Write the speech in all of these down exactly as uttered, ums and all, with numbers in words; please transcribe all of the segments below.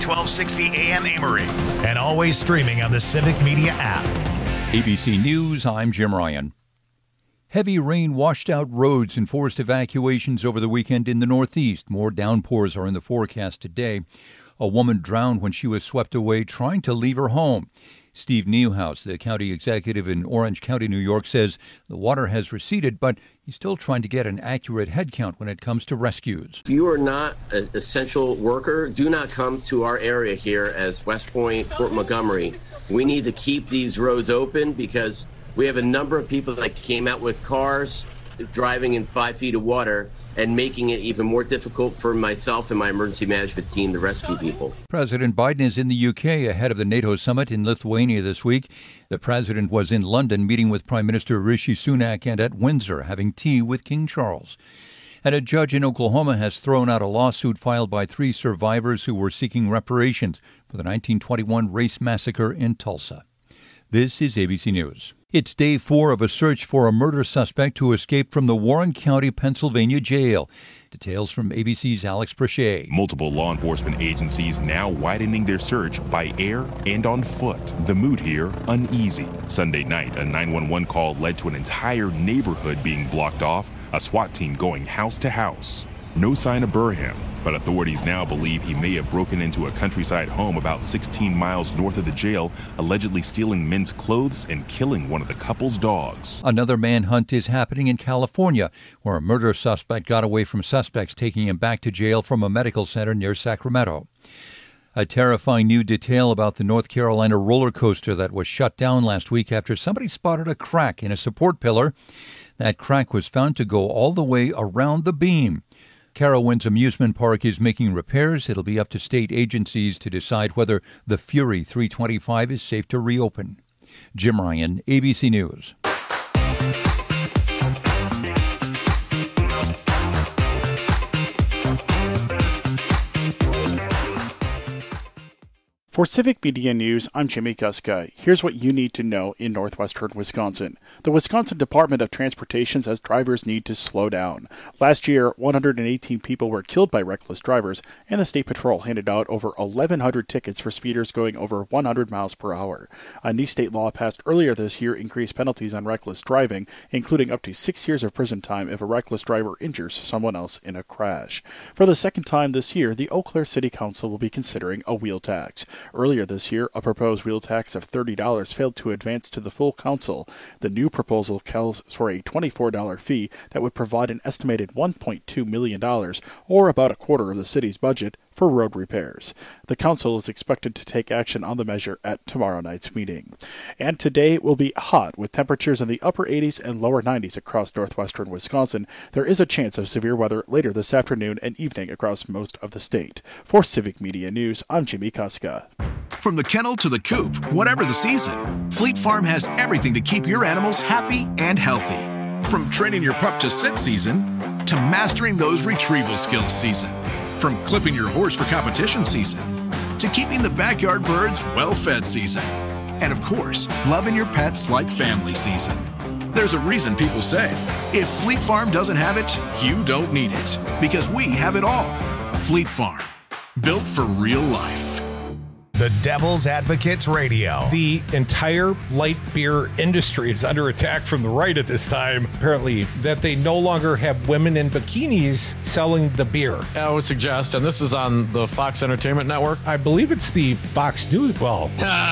twelve sixty A M Amory, and always streaming on the Civic Media app. A B C News, I'm Jim Ryan. Heavy rain washed out roads and forced evacuations over the weekend in the Northeast. More downpours are in the forecast today. A woman drowned when she was swept away trying to leave her home. Steve Neuhaus, the county executive in Orange County, New York, says the water has receded, but he's still trying to get an accurate head count when it comes to rescues. If you are not an essential worker, do not come to our area here as West Point, Fort Montgomery. We need to keep these roads open because we have a number of people that came out with cars driving in five feet of water and making it even more difficult for myself and my emergency management team to rescue people. President Biden is in the U K ahead of the NATO summit in Lithuania this week. The president was in London meeting with Prime Minister Rishi Sunak and at Windsor having tea with King Charles. And a judge in Oklahoma has thrown out a lawsuit filed by three survivors who were seeking reparations for the nineteen twenty-one race massacre in Tulsa. This is A B C News. It's day four of a search for a murder suspect who escaped from the Warren County, Pennsylvania jail. Details from A B C's Alex Brachet. Multiple law enforcement agencies now widening their search by air and on foot. The mood here, uneasy. Sunday night, a nine one one call led to an entire neighborhood being blocked off, a SWAT team going house to house. No sign of Burham, but authorities now believe he may have broken into a countryside home about sixteen miles north of the jail, allegedly stealing men's clothes and killing one of the couple's dogs. Another manhunt is happening in California, where a murder suspect got away from suspects taking him back to jail from a medical center near Sacramento. A terrifying new detail about the North Carolina roller coaster that was shut down last week after somebody spotted a crack in a support pillar. That crack was found to go all the way around the beam. Carowinds Amusement Park is making repairs. It'll be up to state agencies to decide whether the Fury three twenty-five is safe to reopen. Jim Ryan, A B C News. For Civic Media News, I'm Jimmy Guska. Here's what you need to know in northwestern Wisconsin. The Wisconsin Department of Transportation says drivers need to slow down. Last year, one hundred eighteen people were killed by reckless drivers, and the State Patrol handed out over eleven hundred tickets for speeders going over one hundred miles per hour. A new state law passed earlier this year increased penalties on reckless driving, including up to six years of prison time if a reckless driver injures someone else in a crash. For the second time this year, the Eau Claire City Council will be considering a wheel tax. Earlier this year, a proposed wheel tax of thirty dollars failed to advance to the full council. The new proposal calls for a twenty-four dollars fee that would provide an estimated one point two million dollars, or about a quarter of the city's budget, for road repairs. The council is expected to take action on the measure at tomorrow night's meeting. And today will be hot, with temperatures in the upper eighties and lower nineties across northwestern Wisconsin. There is a chance of severe weather later this afternoon and evening across most of the state. For Civic Media News, I'm Jimmy Kuska. From the kennel to the coop, whatever the season, Fleet Farm has everything to keep your animals happy and healthy. From training your pup to sit season, to mastering those retrieval skills season. From clipping your horse for competition season, to keeping the backyard birds well-fed season. And of course, loving your pets like family season. There's a reason people say, if Fleet Farm doesn't have it, you don't need it. Because we have it all. Fleet Farm, built for real life. The Devil's Advocates Radio. The entire light beer industry is under attack from the right at this time. Apparently, that they no longer have women in bikinis selling the beer. I would suggest, and this is on the Fox Entertainment Network. I believe it's the Fox News. Well,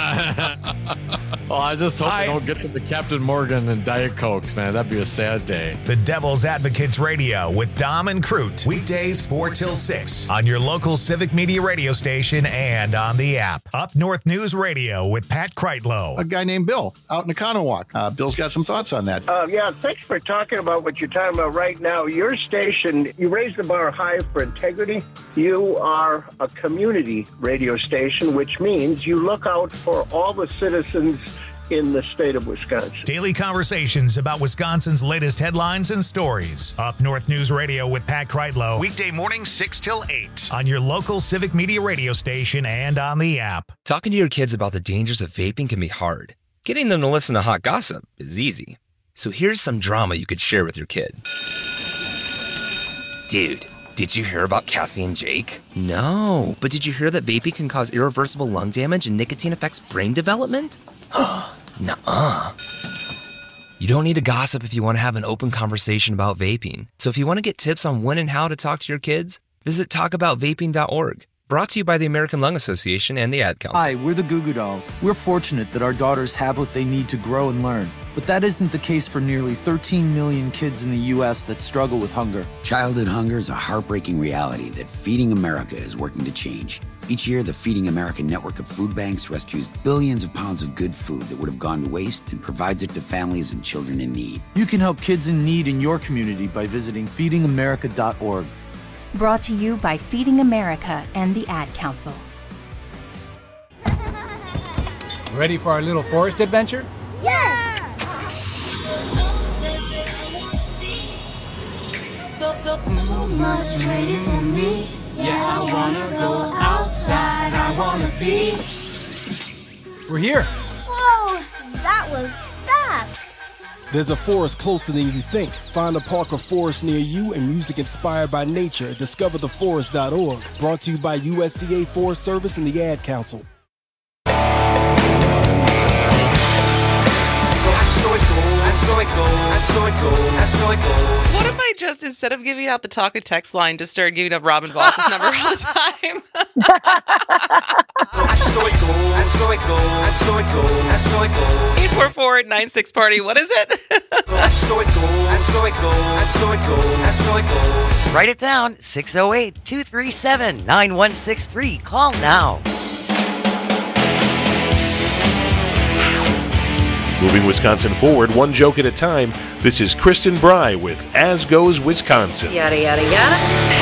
well, I just hope I, they don't get to the Captain Morgan and Diet Cokes, man. That'd be a sad day. The Devil's Advocates Radio with Dom and Crute. Weekdays four till six on your local Civic Media radio station and on the app. Up North News Radio with Pat Kreitlow. A guy named Bill out in Economowoc. Uh, Bill's got some thoughts on that. Uh, yeah, thanks for talking about what you're talking about right now. Your station, you raise the bar high for integrity. You are a community radio station, which means you look out for all the citizens in the state of Wisconsin. Daily conversations about Wisconsin's latest headlines and stories. Up North News Radio with Pat Kreitlow. Weekday mornings six till eight on your local Civic Media radio station and on the app. Talking to your kids about the dangers of vaping can be hard. Getting them to listen to hot gossip is easy. So here's some drama you could share with your kid. Dude, Did you hear about Cassie and Jake? No, but did you hear that vaping can cause irreversible lung damage and nicotine affects brain development? Nuh-uh. You don't need to gossip if you want to have an open conversation about vaping. So if you want to get tips on when and how to talk to your kids, visit talk about vaping dot org. Brought to you by the American Lung Association and the Ad Council. Hi, we're the Goo Goo Dolls. We're fortunate that our daughters have what they need to grow and learn. But that isn't the case for nearly thirteen million kids in the U S that struggle with hunger. Childhood hunger is a heartbreaking reality that Feeding America is working to change. Each year, the Feeding America network of food banks rescues billions of pounds of good food that would have gone to waste and provides it to families and children in need. You can help kids in need in your community by visiting feeding america dot org. Brought to you by Feeding America and the Ad Council. Ready for our little forest adventure? Yes! So much waiting for me. Yeah, I wanna go outside. I wanna be. We're here. Whoa, that was fast. There's a forest closer than you think. Find a park or forest near you and music inspired by nature. Discover the forest dot org. Brought to you by U S D A Forest Service and the Ad Council. What if I just, instead of giving out the talk and text line, just started giving up Robin Voss's number all the time? eight four four nine six party. What is it? Write it down. six oh eight, two three seven, nine one six three. Call now. Moving Wisconsin forward, one joke at a time. This is Kristen Bry with As Goes Wisconsin. Yada, yada, yada.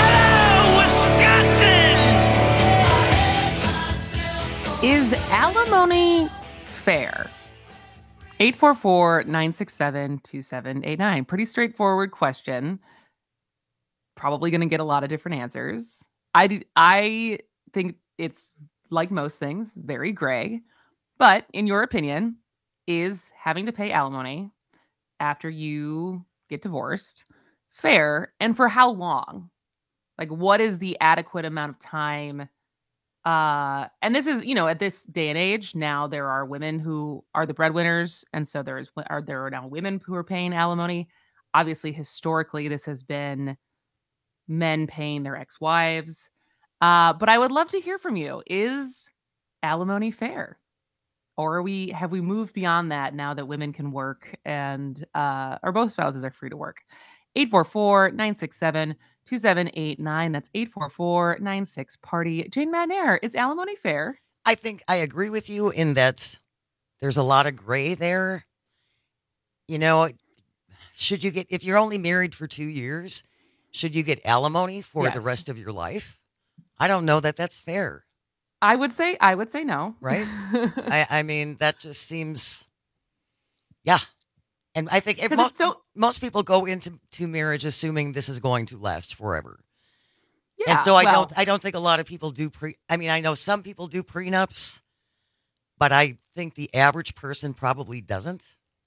Hello, Wisconsin! Is alimony fair? eight four four nine six seven two seven eight nine. Pretty straightforward question. Probably going to get a lot of different answers. I, do, I think it's, like most things, very gray. But in your opinion, is having to pay alimony after you get divorced fair, and for how long? Like, what is the adequate amount of time? Uh, and this is, you know, at this day and age, now there are women who are the breadwinners, and so there is are there are now women who are paying alimony. Obviously, historically, this has been men paying their ex-wives. Uh, but I would love to hear from you. Is alimony fair? Or are we have we moved beyond that now that women can work and uh, or both spouses are free to work? eight four four nine six seven two seven eight nine. That's eight four four nine six party. Jane Madnair, is alimony fair? I think I agree with you in that there's a lot of gray there. You know, should you get, if you're only married for two years, should you get alimony for Yes. the rest of your life? I don't know that that's fair. I would say I would say no. Right? I, I mean, that just seems, yeah. And I think if 'Cause most, it's so- most people go into to marriage assuming this is going to last forever. Yeah, and so I well- don't I don't think a lot of people do pre I mean, I know some people do prenups, but I think the average person probably doesn't.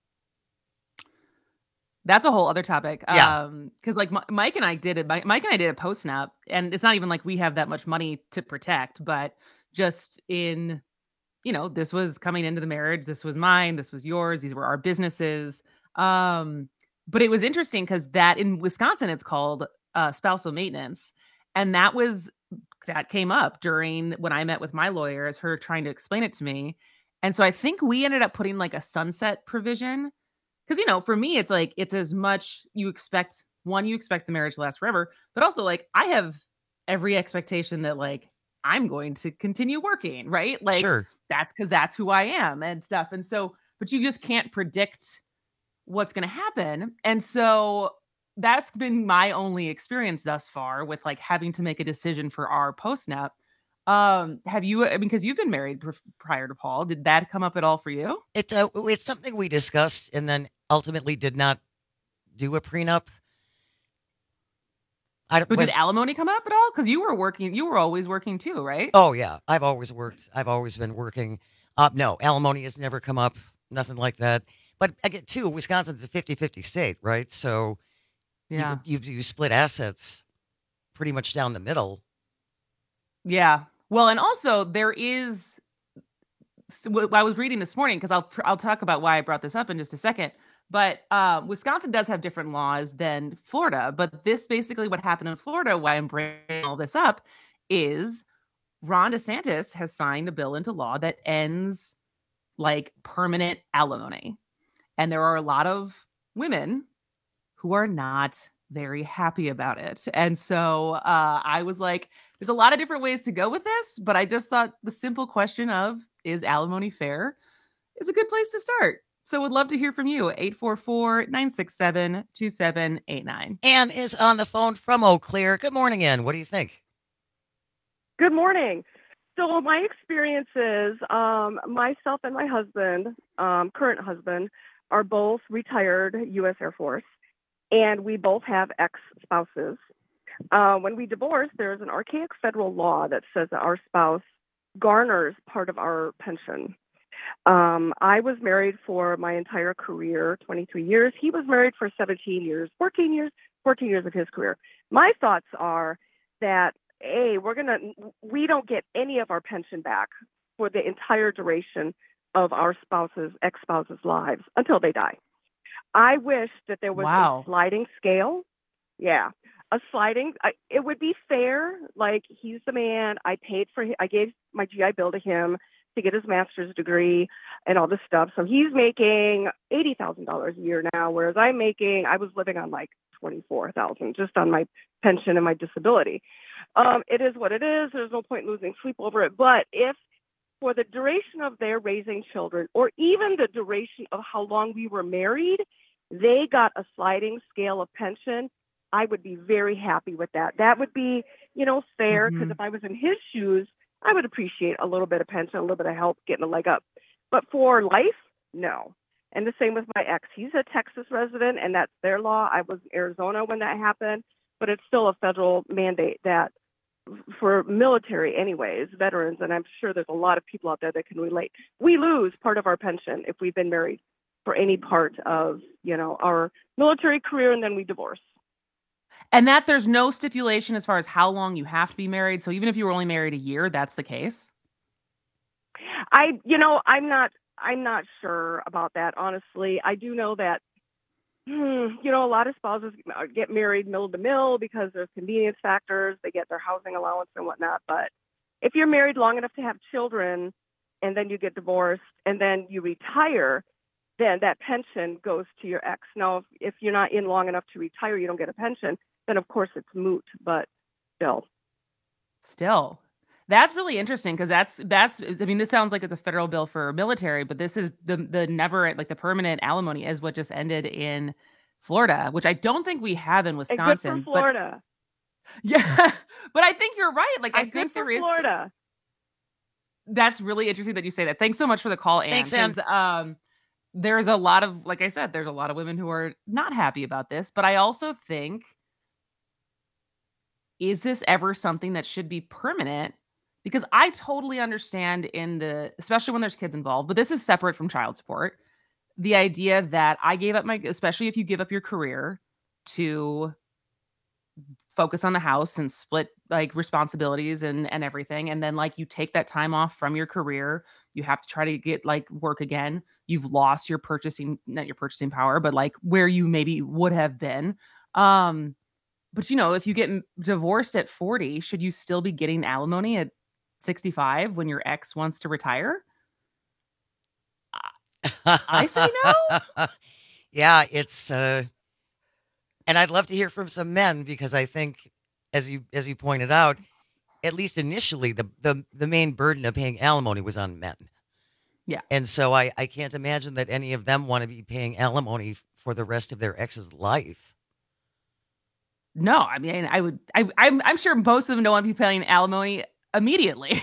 That's a whole other topic. Yeah. Um, because like M- Mike and I did it. Mike Mike and I did a post-nup, and it's not even like we have that much money to protect, but just in, you know, this was coming into the marriage. This was mine. This was yours. These were our businesses. Um, but it was interesting because that in Wisconsin, it's called uh, spousal maintenance, and that was that came up during when I met with my lawyer as her trying to explain it to me, and so I think we ended up putting like a sunset provision. Because, you know, for me, it's like, it's as much you expect, one, you expect the marriage to last forever, but also like, I have every expectation that like, I'm going to continue working, right? Like, Sure. that's because that's who I am and stuff. And so, but you just can't predict what's going to happen. And so that's been my only experience thus far with like having to make a decision for our post-nup. Um, have you, I mean, because you've been married pr- prior to Paul, did that come up at all for you? It's uh, it's something we discussed and then ultimately did not do a prenup. I don't, But was, did alimony come up at all? Because you were working, you were always working too, right? oh yeah, I've always worked. I've always been working. Uh, no, alimony has never come up. Nothing like that. But again, too, Wisconsin's a fifty-fifty state, right? So Yeah. you, you you split assets pretty much down the middle. Yeah. Well, and also there is, I was reading this morning, because I'll I'll talk about why I brought this up in just a second. But uh, Wisconsin does have different laws than Florida. But this basically what happened in Florida, why I'm bringing all this up, is Ron DeSantis has signed a bill into law that ends like permanent alimony. And there are a lot of women who are not very happy about it. And so uh, I was like, there's a lot of different ways to go with this, but I just thought the simple question of, is alimony fair, is a good place to start. So would love to hear from you. eight four four, nine six seven, two seven eight nine. Ann is on the phone from Eau Claire. Good morning, Ann. What do you think? Good morning. So my experience is um, myself and my husband, um, current husband, are both retired U S Air Force, and we both have ex-spouses. Uh, when we divorce, there's an archaic federal law that says that our spouse garners part of our pension. Um, I was married for my entire career, twenty-three years. He was married for seventeen years, fourteen years, fourteen years of his career. My thoughts are that, A, we're going to, we don't get any of our pension back for the entire duration of our spouses, ex-spouses' lives until they die. I wish that there was Wow. a sliding scale. Yeah. A sliding, I, it would be fair. Like, he's the man. I paid for him. I gave my G I Bill to him to get his master's degree and all this stuff. So he's making eighty thousand dollars a year now, whereas I'm making, I was living on like twenty-four thousand dollars just on my pension and my disability. Um, it is what it is. There's no point in losing sleep over it. But if for the duration of their raising children, or even the duration of how long we were married, they got a sliding scale of pension, I would be very happy with that. That would be, you know, fair, because Mhm. if I was in his shoes, I would appreciate a little bit of pension, a little bit of help getting a leg up. But for life, no. And the same with my ex. He's a Texas resident, and that's their law. I was in Arizona when that happened, but it's still a federal mandate that for military anyways, veterans, and I'm sure there's a lot of people out there that can relate. We lose part of our pension if we've been married for any part of, you know, our military career, and then we divorce. And that there's no stipulation as far as how long you have to be married. So even if you were only married a year, that's the case. I, you know, I'm not, I'm not sure about that, honestly. I do know that, hmm, you know, a lot of spouses get married mill to mill because there's convenience factors. They get their housing allowance and whatnot. But if you're married long enough to have children, and then you get divorced, and then you retire, then that pension goes to your ex. Now, if, if you're not in long enough to retire, you don't get a pension, then of course it's moot, but still. Still. That's really interesting, because that's, that's, I mean, this sounds like it's a federal bill for military, but this is the, the never, like the permanent alimony is what just ended in Florida, which I don't think we have in Wisconsin. And good for Florida. But, yeah, but I think you're right. Like, And I think good for there is. Florida. That's really interesting that you say that. Thanks so much for the call, Ann. Thanks, Ann. 'cause, Um, there's a lot of, like I said, there's a lot of women who are not happy about this, but I also think, is this ever something that should be permanent? Because I totally understand in the, especially when there's kids involved, but this is separate from child support. The idea that I gave up my, especially if you give up your career to focus on the house and split like responsibilities and, and everything. And then like you take that time off from your career, you have to try to get like work again. You've lost your purchasing, not your purchasing power, but like where you maybe would have been. Um, but you know, if you get m- divorced at forty, should you still be getting alimony at sixty-five when your ex wants to retire? I say no. Yeah, it's uh and I'd love to hear from some men, because I think, as you as you pointed out, at least initially the the, the main burden of paying alimony was on men. Yeah. And so I, I can't imagine that any of them want to be paying alimony f- for the rest of their ex's life. No, I mean, I would, I, I'm, I'm sure most of them don't want to be paying alimony immediately.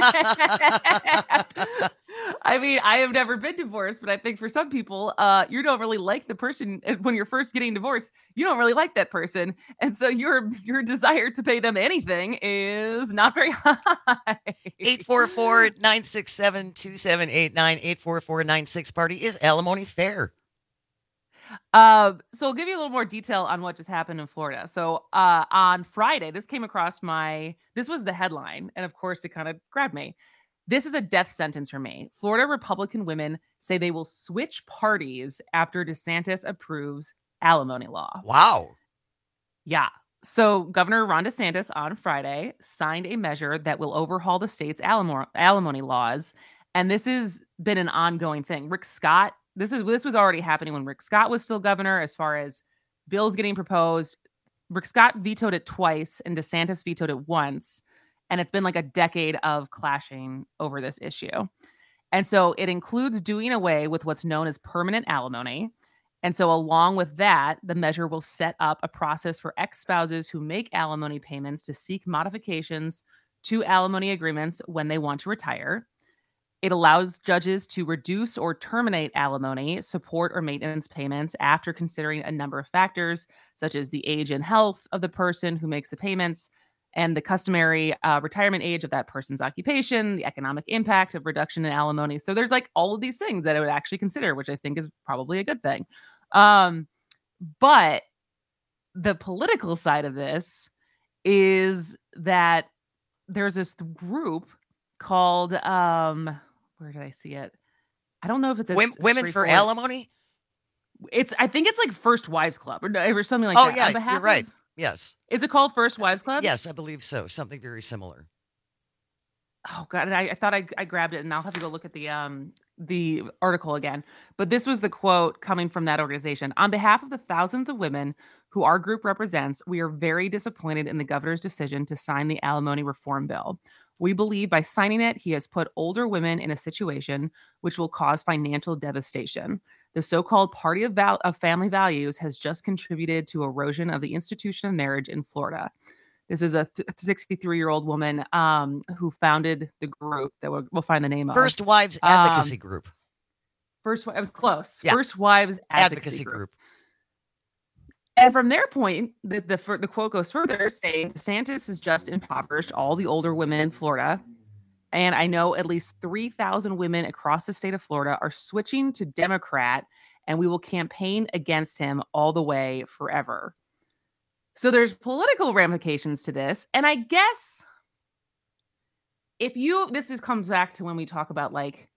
I mean, I have never been divorced, but I think for some people, uh, you don't really like the person when you're first getting divorced. You don't really like that person, and so your your desire to pay them anything is not very high. eight four four, nine six seven, two seven eight nine, eight four four nine six party. Is alimony fair? Uh, so I'll give you a little more detail on what just happened in Florida. So uh, on Friday, this came across my, this was the headline. And of course, it kind of grabbed me. This is a death sentence for me. Florida Republican women say they will switch parties after DeSantis approves alimony law. Wow. Yeah. So Governor Ron DeSantis on Friday signed a measure that will overhaul the state's alimony, alimony laws. And this has been an ongoing thing. Rick Scott, this is this was already happening when Rick Scott was still governor, as far as bills getting proposed. Rick Scott vetoed it twice and DeSantis vetoed it once. And it's been like a decade of clashing over this issue. And so it includes doing away with what's known as permanent alimony. And so along with that, the measure will set up a process for ex-spouses who make alimony payments to seek modifications to alimony agreements when they want to retire. It allows judges to reduce or terminate alimony, support, or maintenance payments after considering a number of factors, such as the age and health of the person who makes the payments, and the customary uh, retirement age of that person's occupation, the economic impact of reduction in alimony. So there's like all of these things that I would actually consider, which I think is probably a good thing. Um, but the political side of this is that there's this group called, um, where did I see it? I don't know if it's a, Women, a women for alimony. It's, I think it's like First Wives Club or, or something like oh, that. Oh yeah, On behalf you're right. Of, yes. Is it called First Wives Club? Yes, I believe so. Something very similar. Oh God, I, I thought I, I grabbed it, and I'll have to go look at the um the article again. But this was the quote coming from that organization. On behalf of the thousands of women who our group represents, we are very disappointed in the governor's decision to sign the alimony reform bill. We believe by signing it, he has put older women in a situation which will cause financial devastation. The so-called party of, val- of family values has just contributed to erosion of the institution of marriage in Florida. This is a sixty-three-year-old woman um, who founded the group that we'll, we'll find the name of. First Wives Advocacy um, Group. First, I was close. Yeah. First Wives Advocacy, Advocacy Group. Group. And from their point, the, the, the quote goes further, saying DeSantis has just impoverished all the older women in Florida. And I know at least three thousand women across the state of Florida are switching to Democrat, and we will campaign against him all the way forever. So there's political ramifications to this. And I guess if you, this is, comes back to when we talk about like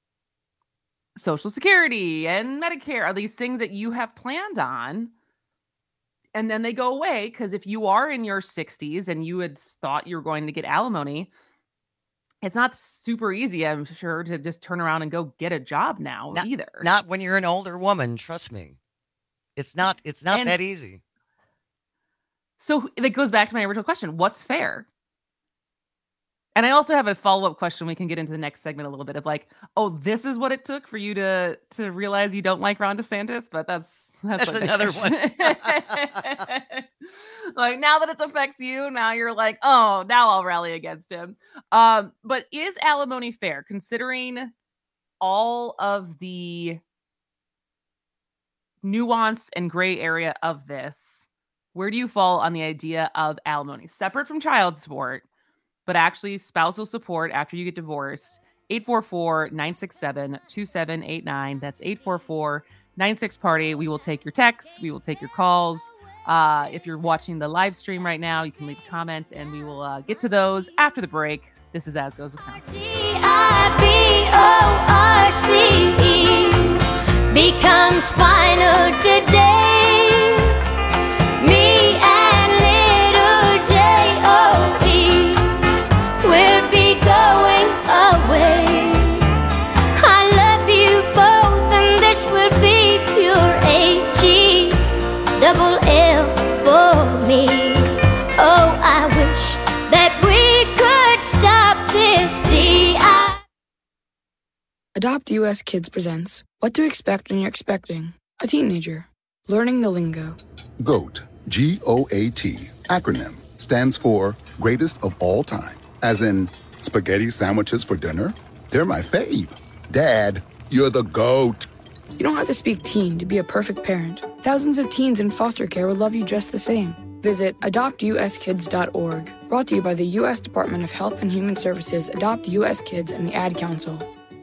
Social Security and Medicare, are these things that you have planned on, and then they go away. Because if you are in your sixties and you had thought you were going to get alimony, it's not super easy, I'm sure, to just turn around and go get a job now not, either. Not when you're an older woman, trust me. It's not, it's not and that easy. So it goes back to my original question. What's fair? And I also have a follow-up question. We can get into the next segment a little bit of like, oh, this is what it took for you to to realize you don't like Ron DeSantis, but that's that's, that's another one. Like now that it affects you, now you're like, oh, now I'll rally against him. Um, but is alimony fair, considering all of the nuance and gray area of this? Where do you fall on the idea of alimony, separate from child support, but actually spousal support after you get divorced? eight four four, nine six seven, two seven eight nine. That's eight four four, nine six party. We will take your texts. We will take your calls. Uh, if you're watching the live stream right now, you can leave a comment, and we will uh, get to those after the break. This is As Goes Wisconsin. D I B O R C E becomes final today. Me and little J O E will be going away. I love you both, and this will be pure H E double L for me. Oh, I wish that we could stop this D I. Adopt U S Kids presents What to Expect When You're Expecting a Teenager. Learning the lingo. GOAT, G O A T, acronym, stands for Greatest of All Time. As in, spaghetti sandwiches for dinner? They're my fave. Dad, you're the GOAT. You don't have to speak teen to be a perfect parent. Thousands of teens in foster care will love you just the same. Visit adopt u s kids dot org. Brought to you by the U S Department of Health and Human Services, Adopt U S Kids, and the Ad Council.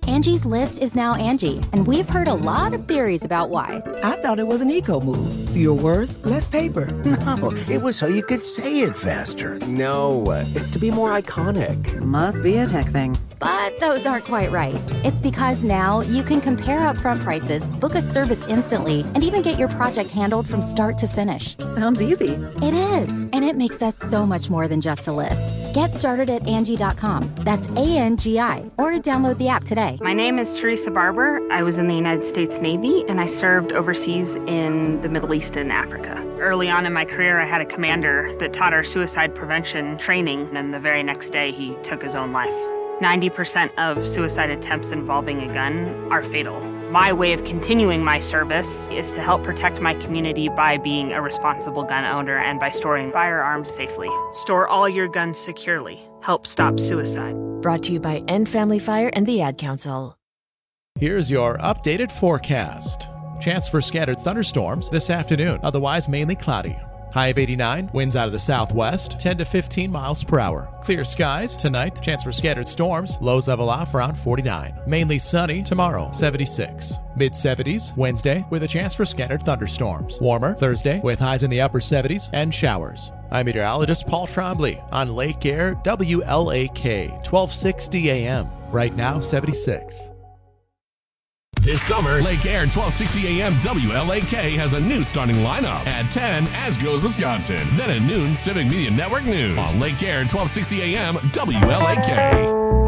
Angie's List is now Angie, and we've heard a lot of theories about why. I thought it was an eco move. Fewer words, less paper. No, it was so you could say it faster. No, it's to be more iconic. Must be a tech thing. But those aren't quite right. It's because now you can compare upfront prices, book a service instantly, and even get your project handled from start to finish. Sounds easy. It is, and it makes us so much more than just a list. Get started at Angie dot com. That's A N G I, or download the app today. My name is Teresa Barber. I was in the United States Navy, and I served overseas in the Middle East and Africa. Early on in my career, I had a commander that taught our suicide prevention training, and the very next day, he took his own life. ninety percent of suicide attempts involving a gun are fatal. My way of continuing my service is to help protect my community by being a responsible gun owner and by storing firearms safely. Store all your guns securely. Help stop suicide. Brought to you by End Family Fire and the Ad Council. Here's your updated forecast. Chance for scattered thunderstorms this afternoon, otherwise mainly cloudy. High of eighty-nine, winds out of the southwest, ten to fifteen miles per hour. Clear skies tonight, chance for scattered storms, lows level off around forty-nine. Mainly sunny tomorrow, seventy-six. Mid seventies Wednesday with a chance for scattered thunderstorms. Warmer Thursday with highs in the upper seventies and showers. I'm meteorologist Paul Trombley on Lake Air W L A K, twelve sixty A M. Right now, seventy-six. This summer, Lake Air twelve sixty A M W L A K has a new starting lineup. At ten, As Goes Wisconsin. Then at noon, Civic Media Network News. On Lake Air twelve sixty A M W L A K.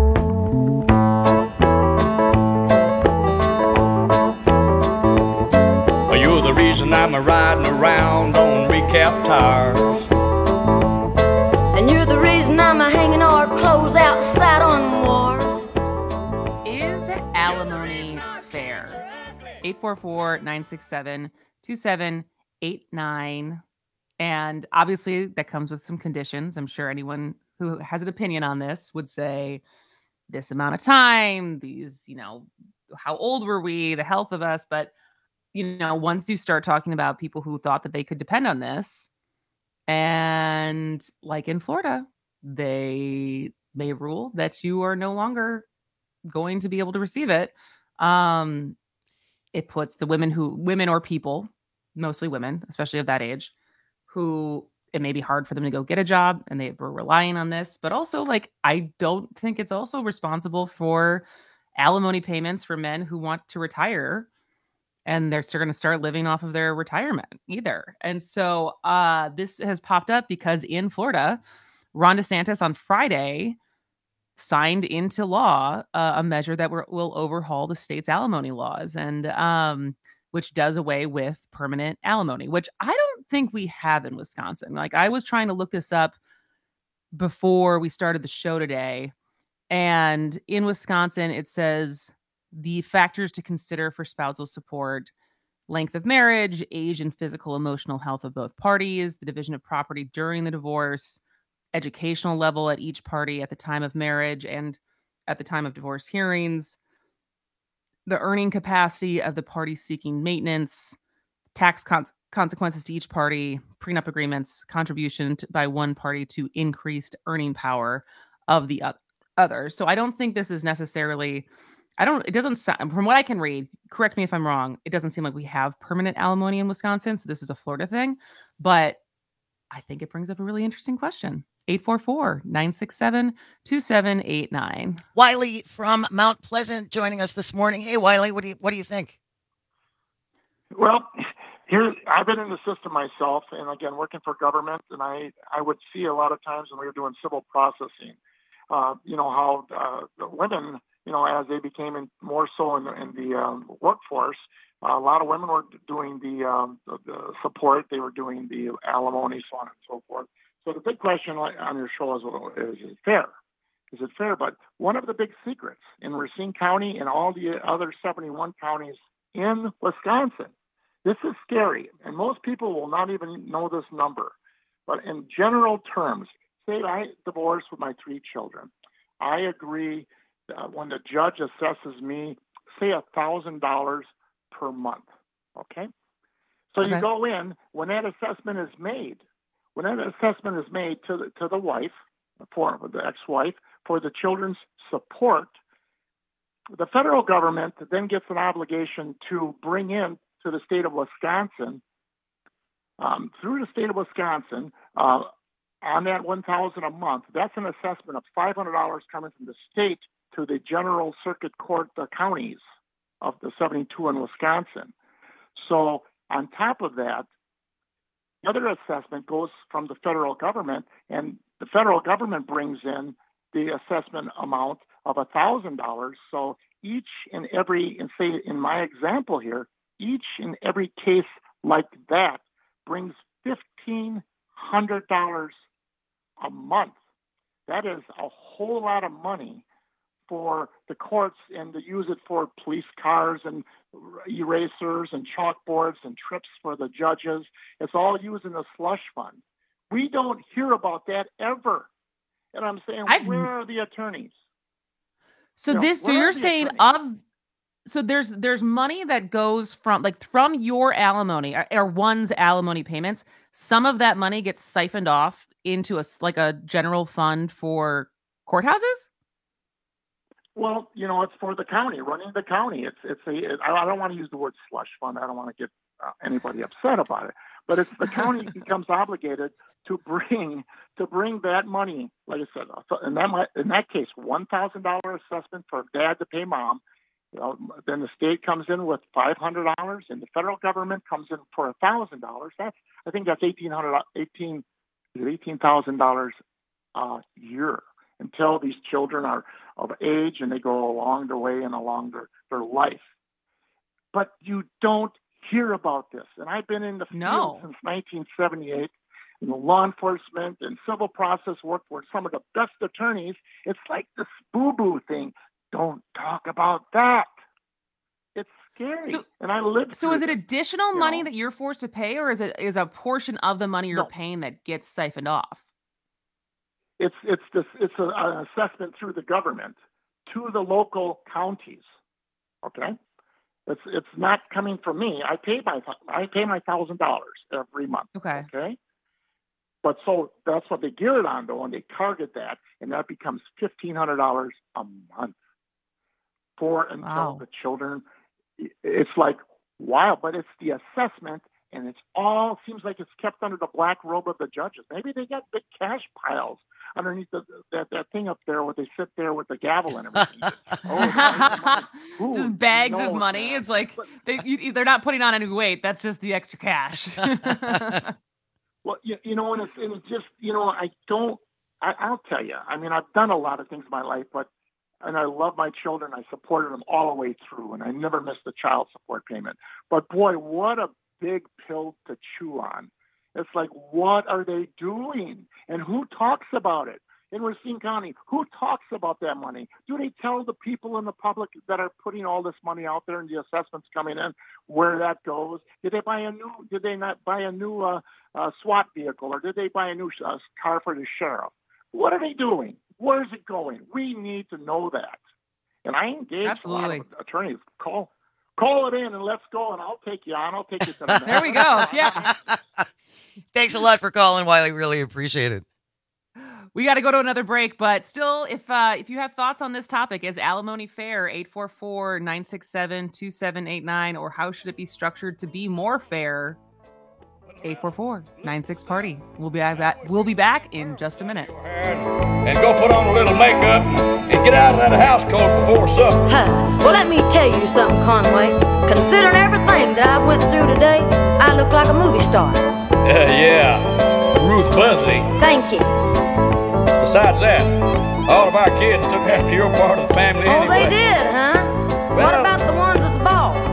You're the reason I'm riding around on recap tires. And you're the reason I'm hanging our clothes outside on wharves. Is alimony fair? eight four four, nine six seven, two seven eight nine. And obviously that comes with some conditions. I'm sure anyone who has an opinion on this would say this amount of time, these, you know, how old were we, the health of us. But, you know, once you start talking about people who thought that they could depend on this, and like in Florida, they may rule that you are no longer going to be able to receive it. Um, it puts the women who, women or people, mostly women, especially of that age, who it may be hard for them to go get a job and they were relying on this. But also, like, I don't think it's also responsible for alimony payments for men who want to retire and they're still going to start living off of their retirement either. And so uh, this has popped up because in Florida, Ron DeSantis on Friday signed into law uh, a measure that will, will overhaul the state's alimony laws, and um, which does away with permanent alimony, which I don't think we have in Wisconsin. Like, I was trying to look this up before we started the show today, and in Wisconsin, it says the factors to consider for spousal support: length of marriage, age and physical emotional health of both parties, the division of property during the divorce, educational level at each party at the time of marriage and at the time of divorce hearings, the earning capacity of the party seeking maintenance, tax con- consequences to each party, prenup agreements, contribution to, by one party to increased earning power of the other. So I don't think this is necessarily... I don't, it doesn't sound, from what I can read, correct me if I'm wrong, it doesn't seem like we have permanent alimony in Wisconsin. So this is a Florida thing, but I think it brings up a really interesting question. eight four four, nine six seven, two seven eight nine. Wiley from Mount Pleasant joining us this morning. Hey, Wiley, what do you, what do you think? Well, here, I've been in the system myself, and again, working for government, and I, I would see a lot of times when we were doing civil processing, uh, you know, how uh, the women, you know, as they became in, more so in the, in the um, workforce, uh, a lot of women were doing the, um, the, the support, they were doing the alimony, so on and so forth. So the big question on your show is, is, is it fair? Is it fair? But one of the big secrets in Racine County and all the other seventy-one counties in Wisconsin, this is scary, and most people will not even know this number. But in general terms, say I divorced with my three children. I agree. Uh, when the judge assesses me, say a thousand dollars per month, okay? So okay. You go in, when that assessment is made, when that assessment is made to the, to the wife, for the ex-wife, for the children's support, the federal government then gets an obligation to bring in to the state of Wisconsin, um, through the state of Wisconsin, uh, on that one thousand dollars a month. That's an assessment of five hundred dollars coming from the state to the General Circuit Court, the counties of the seventy-two in Wisconsin. So on top of that, the other assessment goes from the federal government, and the federal government brings in the assessment amount of one thousand dollars. So each and every, and say in my example here, each and every case like that brings fifteen hundred dollars a month. That is a whole lot of money for the courts, and to use it for police cars and erasers and chalkboards and trips for the judges. It's all used in the slush fund. We don't hear about that ever. And I'm saying, I've... where are the attorneys? So you know, this, so you're saying attorneys? of, so there's there's money that goes from like from your alimony or, or one's alimony payments. Some of that money gets siphoned off into a like a general fund for courthouses. Well, you know, it's for the county, running the county. It's it's a. It, I don't want to use the word slush fund. I don't want to get uh, anybody upset about it. But it's the county becomes obligated to bring to bring that money. Like I said, in that in that case, one thousand dollar assessment for dad to pay mom. You know, then the state comes in with five hundred dollars, and the federal government comes in for a thousand dollars. That's I think that's eighteen hundred eighteen eighteen thousand dollars a year until these children are of age and they go along their way and along their, their life. But you don't hear about this. And I've been in the field no. since nineteen seventy-eight in the law enforcement and civil process work for some of the best attorneys. It's like this boo-boo thing. Don't talk about that. It's scary. So, and I lived So is it this, additional money know. that you're forced to pay, or is it is a portion of the money you're No. paying that gets siphoned off? It's it's this it's a, an assessment through the government to the local counties. Okay, it's it's not coming from me. I pay my I pay my thousand dollars every month. Okay. Okay. But so that's what they gear it on though, and they target that, and that becomes fifteen hundred dollars a month for until Wow. the children. It's like wow, but it's the assessment. And it's all seems like it's kept under the black robe of the judges. Maybe they got big cash piles underneath the, that that thing up there where they sit there with the gavel and everything. oh, Ooh, Just bags no, of money. man. It's like they you, they're not putting on any weight. That's just the extra cash. Well, you, you know, and it's, and it's just you know, I don't. I, I'll tell you. I mean, I've done a lot of things in my life, but and I love my children. I supported them all the way through, and I never missed a child support payment. But boy, what a big pill to chew on. It's like, what are they doing? And who talks about it? In Racine County, who talks about that money? Do they tell the people in the public that are putting all this money out there and the assessments coming in where that goes? Did they buy a new, did they not buy a new uh, uh, SWAT vehicle, or did they buy a new uh, car for the sheriff? What are they doing? Where is it going? We need to know that. And I engage Absolutely. a lot of attorneys. Call Call it in and let's go, and I'll take you on. I'll take you to the There we go. Yeah. Thanks a lot for calling, Wiley. Really appreciate it. We got to go to another break, but still, if uh, if you have thoughts on this topic, is alimony fair? eight four four, nine six seven, two seven eight nine, or how should it be structured to be more fair? eight four four, nine six party. We'll be back. We'll be back in just a minute. And go put on a little makeup and get out of that house coat before supper. Huh. Well, let me tell you something, Conway. Considering everything that I went through today, I look like a movie star. Uh, yeah, Ruth Buzzy. Thank you. Besides that, all of our kids took after your part of the family Oh, anyway. they did, huh? What Well- about the ones that's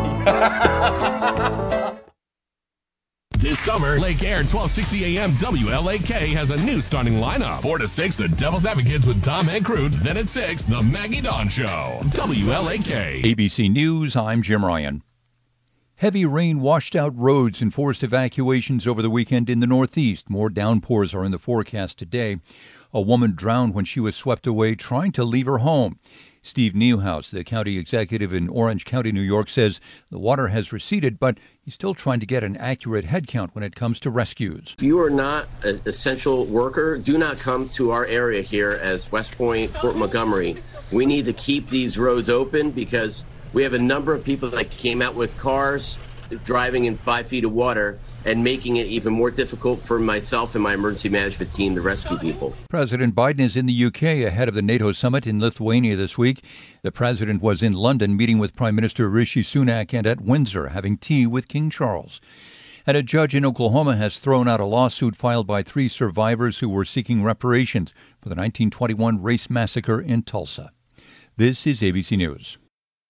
bald? This summer, Lake Air twelve sixty A M W L A K has a new starting lineup. four to six, the Devil's Advocates with Tom and Crute. Then at six, the Maggie Dawn Show. W L A K. A B C News, I'm Jim Ryan. Heavy rain washed out roads and forced evacuations over the weekend in the Northeast. More downpours are in the forecast today. A woman drowned when she was swept away trying to leave her home. Steve Neuhaus, the county executive in Orange County, New York, says the water has receded, but he's still trying to get an accurate head count when it comes to rescues. If you are not an essential worker, do not come to our area here as West Point, Fort Montgomery. We need to keep these roads open because we have a number of people that came out with cars driving in five feet of water and making it even more difficult for myself and my emergency management team to rescue people. President Biden is in the U K ahead of the NATO summit in Lithuania this week. The president was in London meeting with Prime Minister Rishi Sunak and at Windsor having tea with King Charles. And a judge in Oklahoma has thrown out a lawsuit filed by three survivors who were seeking reparations for the nineteen twenty-one race massacre in Tulsa. This is A B C News.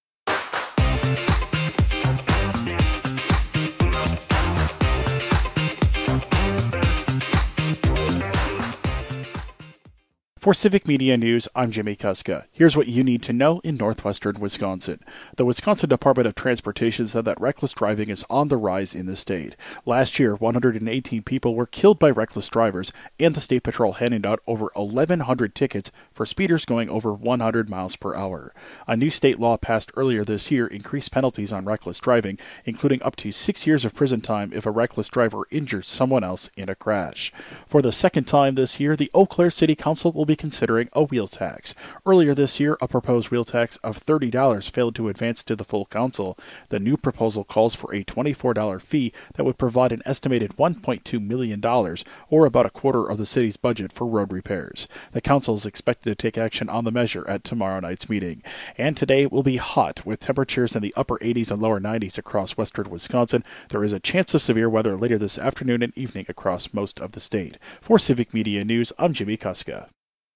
For Civic Media News, I'm Jimmy Kuska. Here's what you need to know in northwestern Wisconsin. The Wisconsin Department of Transportation said that reckless driving is on the rise in the state. Last year, one hundred eighteen people were killed by reckless drivers, and the State Patrol handed out over eleven hundred tickets for speeders going over one hundred miles per hour. A new state law passed earlier this year increased penalties on reckless driving, including up to six years of prison time if a reckless driver injures someone else in a crash. For the second time this year, the Eau Claire City Council will be considering a wheel tax. Earlier this year, a proposed wheel tax of thirty dollars failed to advance to the full council. The new proposal calls for a twenty-four dollars fee that would provide an estimated one point two million dollars, or about a quarter of the city's budget for road repairs. The council is expected to take action on the measure at tomorrow night's meeting. And today will be hot, with temperatures in the upper eighties and lower nineties across western Wisconsin. There is a chance of severe weather later this afternoon and evening across most of the state. For Civic Media News, I'm Jimmy Kuska.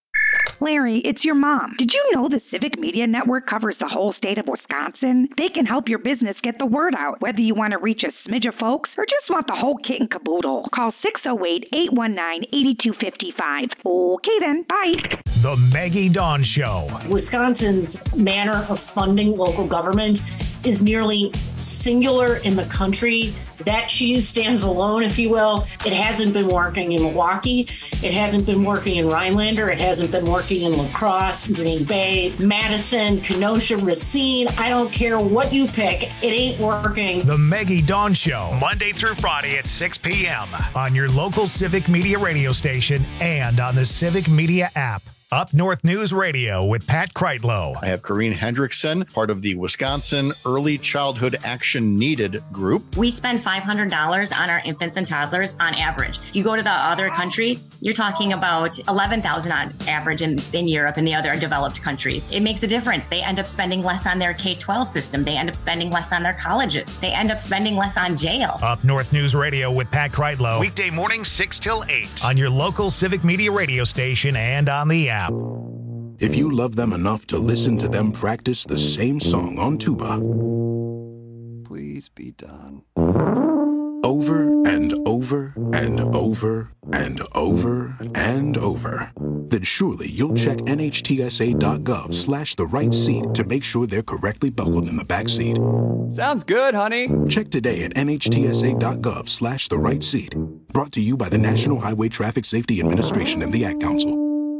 Larry, it's your mom. Did you know the Civic Media Network covers the whole state of Wisconsin? They can help your business get the word out, whether you want to reach a smidge of folks or just want the whole kit and caboodle. Call six oh eight, eight one nine, eight two five five. Okay then, bye. The Maggie Dawn Show. Wisconsin's manner of funding local government is nearly singular in the country. That cheese stands alone, if you will. It hasn't been working in Milwaukee. It hasn't been working in Rhinelander. It hasn't been working in La Crosse, Green Bay, Madison, Kenosha, Racine. I don't care what you pick. It ain't working. The Maggie Dawn Show, Monday through Friday at six p.m. on your local Civic Media radio station and on the Civic Media app. Up North News Radio with Pat Kreitlow. I have Corrine Hendrickson, part of the Wisconsin Early Childhood Action Needed group. We spend five hundred dollars on our infants and toddlers on average. If you go to the other countries, you're talking about eleven thousand dollars on average in, in Europe and the other developed countries. It makes a difference. They end up spending less on their K twelve system. They end up spending less on their colleges. They end up spending less on jail. Up North News Radio with Pat Kreitlow. Weekday morning, six till eight on your local Civic Media radio station and on the app. If you love them enough to listen to them practice the same song on tuba, please be done. Over and over and over and over and over, then surely you'll check nhtsa.gov slash the right seat to make sure they're correctly buckled in the back seat. Sounds good, honey. Check today at nhtsa.gov slash the right seat. Brought to you by the National Highway Traffic Safety Administration and the Ad Council.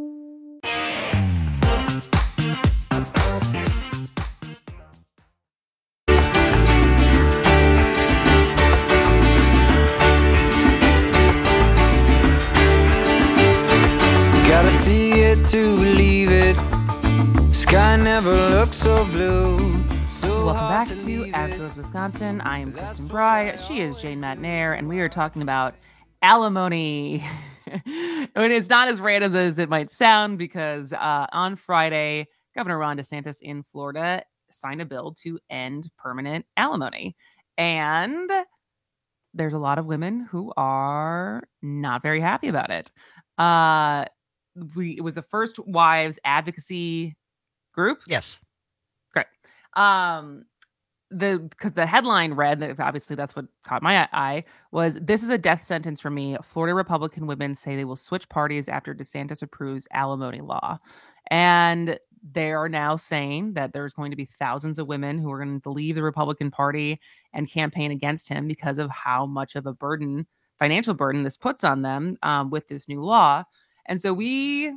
To believe it, sky never looks so blue. So welcome back to, to As Goes Wisconsin. I am Kristen Bry. She is Jane Matnair, and we are talking about alimony. And it's not as random as it might sound because uh, on Friday, Governor Ron DeSantis in Florida signed a bill to end permanent alimony. And there's a lot of women who are not very happy about it. Uh, We it was the First Wives advocacy group. Yes. Great. Um, the because the headline read that obviously that's what caught my eye was this is a death sentence for me. Florida Republican women say they will switch parties after DeSantis approves alimony law, and they are now saying that there's going to be thousands of women who are going to leave the Republican Party and campaign against him because of how much of a burden, financial burden, this puts on them um, with this new law. And so we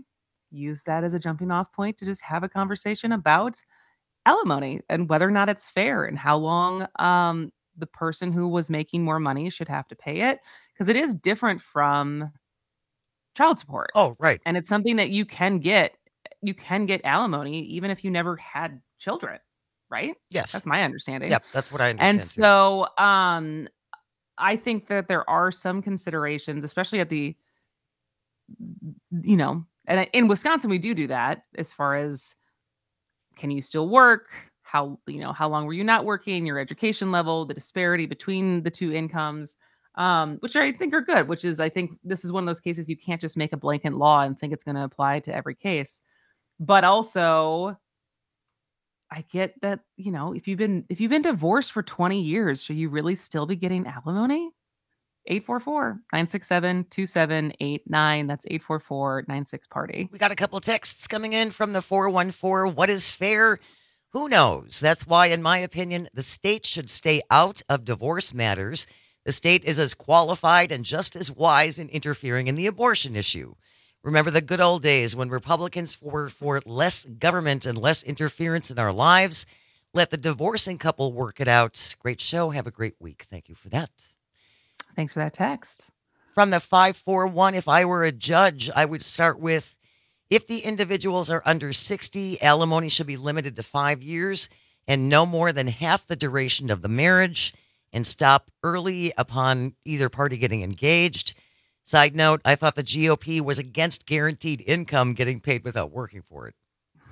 use that as a jumping off point to just have a conversation about alimony and whether or not it's fair and how long um, the person who was making more money should have to pay it. Because it is different from child support. Oh, right. And it's something that you can get. You can get alimony even if you never had children, right? Yes. That's my understanding. Yep, that's what I understand. And so um, I think that there are some considerations, especially at the, you know, and in Wisconsin, we do do that as far as, can you still work? How, you know, how long were you not working? Your education level, the disparity between the two incomes, um, which I think are good, which is, I think this is one of those cases you can't just make a blanket law and think it's going to apply to every case. But also, I get that, you know, if you've been if you've been divorced for twenty years, should you really still be getting alimony? eight four four, nine six seven, two seven eight nine. That's eight four four, nine six party. We got a couple of texts coming in from the four one four. What is fair? Who knows? That's why, in my opinion, the state should stay out of divorce matters. The state is as qualified and just as wise in interfering in the abortion issue. Remember the good old days when Republicans were for less government and less interference in our lives. Let the divorcing couple work it out. Great show. Have a great week. Thank you for that. Thanks for that text. From the five four one, if I were a judge, I would start with, if the individuals are under sixty, alimony should be limited to five years and no more than half the duration of the marriage, and stop early upon either party getting engaged. Side note, I thought the G O P was against guaranteed income getting paid without working for it.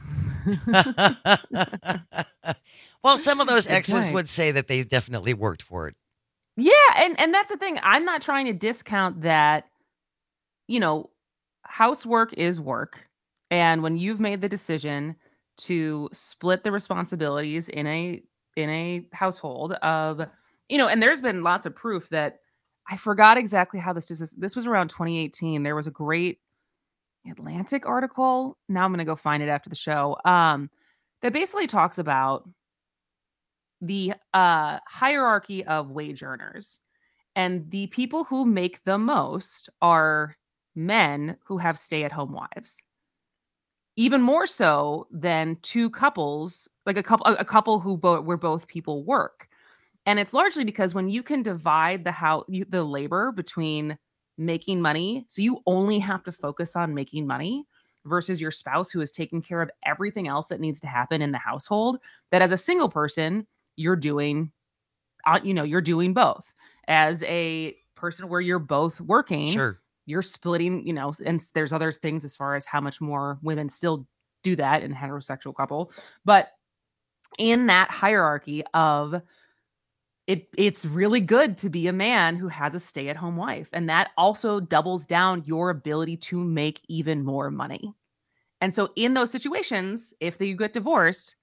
Well, some of those exes would say that they definitely worked for it. Yeah, and, and that's the thing. I'm not trying to discount that, you know, housework is work. And when you've made the decision to split the responsibilities in a in a household of, you know, and there's been lots of proof that, I forgot exactly how this is. This was around twenty eighteen. There was a great Atlantic article. Now I'm going to go find it after the show. Um, that basically talks about the uh, hierarchy of wage earners. And the people who make the most are men who have stay-at-home wives. Even more so than two couples, like a couple, a couple who bo- where both people work. And it's largely because when you can divide the how the labor between making money, so you only have to focus on making money versus your spouse who is taking care of everything else that needs to happen in the household, that as a single person, you're doing, uh, you know, you're doing both. As a person where you're both working, sure, you're splitting, you know, and there's other things as far as how much more women still do that in a heterosexual couple. But in that hierarchy of It it's really good to be a man who has a stay-at-home wife. And that also doubles down your ability to make even more money. And so in those situations, if you get divorced,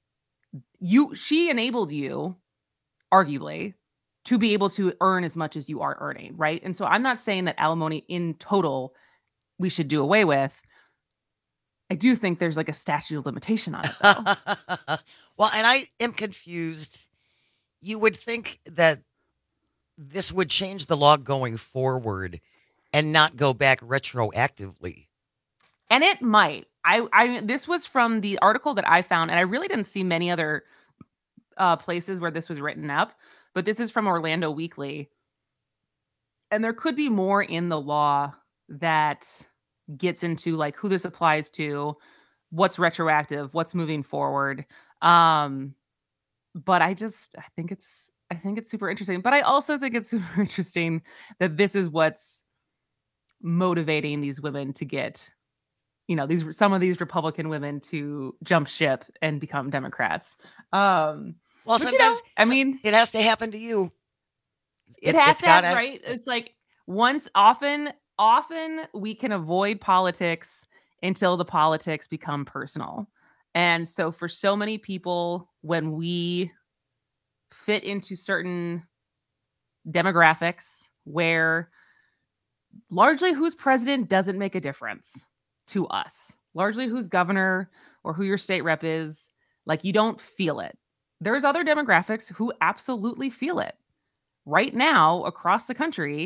you she enabled you, arguably, to be able to earn as much as you are earning, right? And so I'm not saying that alimony in total we should do away with. I do think there's like a statute of limitation on it, though. Well, and I am confused. You would think that this would change the law going forward and not go back retroactively. And it might. I, I this was from the article that I found, and I really didn't see many other uh, places where this was written up, but this is from Orlando Weekly. And there could be more in the law that gets into like who this applies to, what's retroactive, what's moving forward. Um, But I just, I think it's, I think it's super interesting. But I also think it's super interesting that this is what's motivating these women to get, you know, these, some of these Republican women to jump ship and become Democrats. Um, well, which, sometimes, you know, I mean, it has to happen to you. It, it has to happen, right? It's like once, often, often we can avoid politics until the politics become personal. And so for so many people, when we fit into certain demographics where largely who's president doesn't make a difference to us, largely who's governor or who your state rep is, like you don't feel it. There's other demographics who absolutely feel it. Right now, across the country,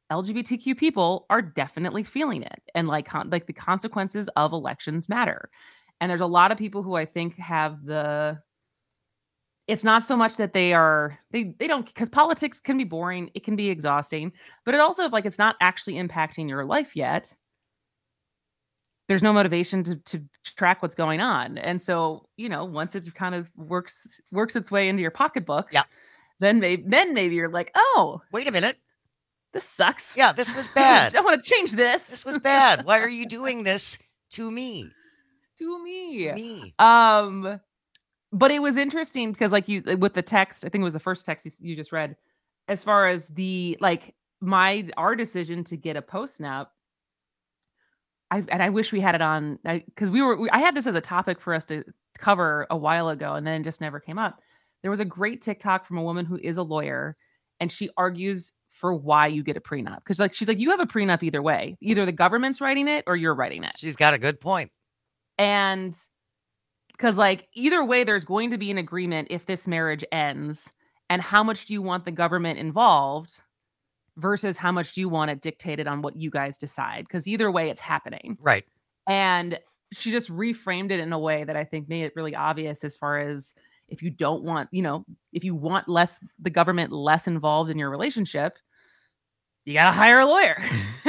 L G B T Q people are definitely feeling it. And like, con- like the consequences of elections matter. And there's a lot of people who I think have the, it's not so much that they are, they, they don't, because politics can be boring. It can be exhausting, but it also, if like, it's not actually impacting your life yet, there's no motivation to, to track what's going on. And so, you know, once it kind of works, works its way into your pocketbook, yeah. then maybe, then maybe you're like, oh, wait a minute. This sucks. Yeah, this was bad. I want to change this. This was bad. Why are you doing this to me? To me. To me. Um, but it was interesting because, like, you with the text, I think it was the first text you, you just read, as far as the like my our decision to get a post-nap. I and I wish we had it on because we were. We, I had this as a topic for us to cover a while ago, and then it just never came up. There was a great TikTok from a woman who is a lawyer, and she argues for why you get a prenup. Because like she's like, you have a prenup either way. Either the government's writing it or you're writing it. She's got a good point. And because like either way, there's going to be an agreement if this marriage ends. And how much do you want the government involved versus how much do you want it dictated on what you guys decide? Because either way, it's happening. Right. And she just reframed it in a way that I think made it really obvious as far as if you don't want, you know, if you want less, the government less involved in your relationship, you got to hire a lawyer.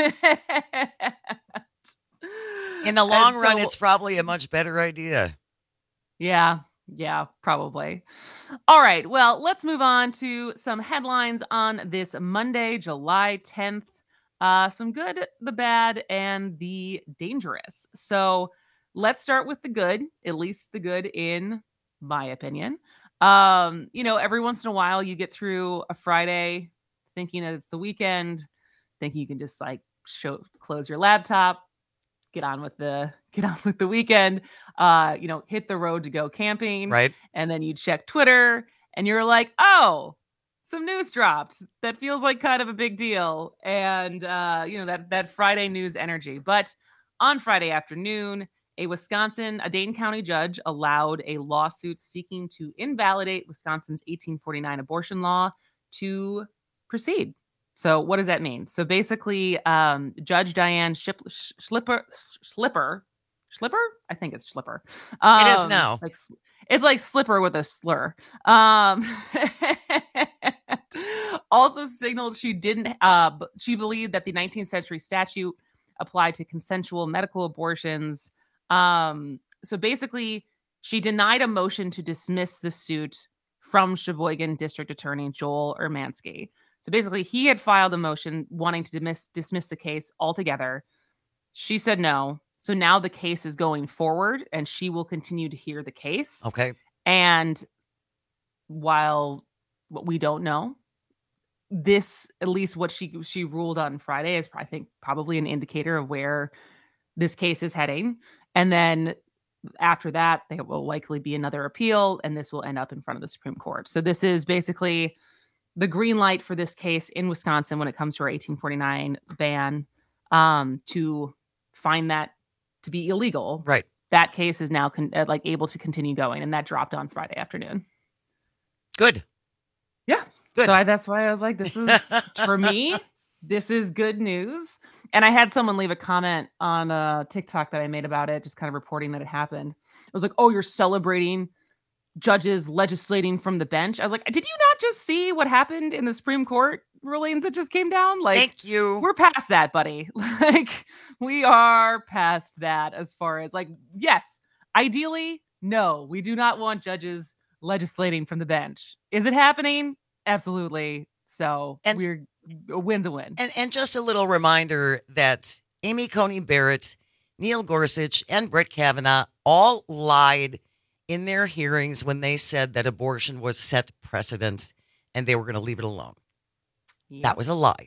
In the long so, run, it's probably a much better idea. Yeah. Yeah, probably. All right. Well, let's move on to some headlines on this Monday, July tenth. Uh, some good, the bad, and the dangerous. So let's start with the good, at least the good in my opinion. Um, you know, every once in a while you get through a Friday thinking that it's the weekend, thinking you can just like show, close your laptop, get on with the, get on with the weekend, uh, you know, hit the road to go camping. Right. And then you check Twitter and you're like, oh, some news dropped that feels like kind of a big deal. And, uh, you know, that, that Friday news energy. But on Friday afternoon, a Wisconsin, a Dane County judge allowed a lawsuit seeking to invalidate Wisconsin's eighteen forty-nine abortion law to proceed. So what does that mean? So basically, um, Judge Diane Ship- Schlipper, Schlipper, Schlipper? I think it's Schlipper. Um, it is now. Like, it's like slipper with a slur. Um, also signaled she didn't, uh, she believed that the nineteenth century statute applied to consensual medical abortions. Um, so basically, she denied a motion to dismiss the suit from Sheboygan District Attorney Joel Urmanski. So basically, he had filed a motion wanting to dismiss, dismiss the case altogether. She said no. So now the case is going forward, and she will continue to hear the case. Okay. And while what we don't know, this, at least what she she ruled on Friday, is I think probably an indicator of where this case is heading. And then after that, there will likely be another appeal, and this will end up in front of the Supreme Court. So this is basically the green light for this case in Wisconsin when it comes to our eighteen forty-nine ban, um, to find that to be illegal. Right. That case is now con- uh, like able to continue going, and that dropped on Friday afternoon. Good. Yeah. Good. So I, that's why I was like, this is, for me, this is good news. And I had someone leave a comment on a TikTok that I made about it, just kind of reporting that it happened. It was like, oh, you're celebrating judges legislating from the bench. I was like, did you not just see what happened in the Supreme Court rulings that just came down? Like, thank you. We're past that, buddy. Like, we are past that as far as like, yes, ideally, no, we do not want judges legislating from the bench. Is it happening? Absolutely. So and, we're a win's a win. And, and just a little reminder that Amy Coney Barrett, Neil Gorsuch, and Brett Kavanaugh all lied in their hearings when they said that abortion was set precedent and they were going to leave it alone. Yep. That was a lie.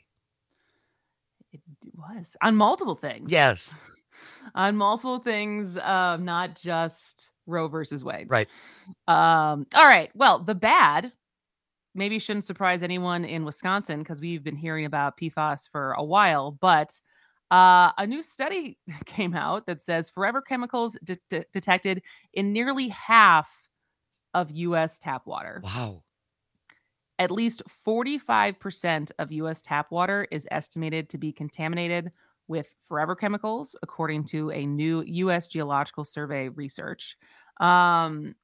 It was on multiple things. Yes. On multiple things, uh, not just Roe versus Wade. Right. Um, all right. Well, the bad maybe shouldn't surprise anyone in Wisconsin because we've been hearing about P FAS for a while, but uh, a new study came out that says forever chemicals de- de- detected in nearly half of U S tap water. Wow. At least forty-five percent of U S tap water is estimated to be contaminated with forever chemicals, according to a new U S Geological Survey research. Um,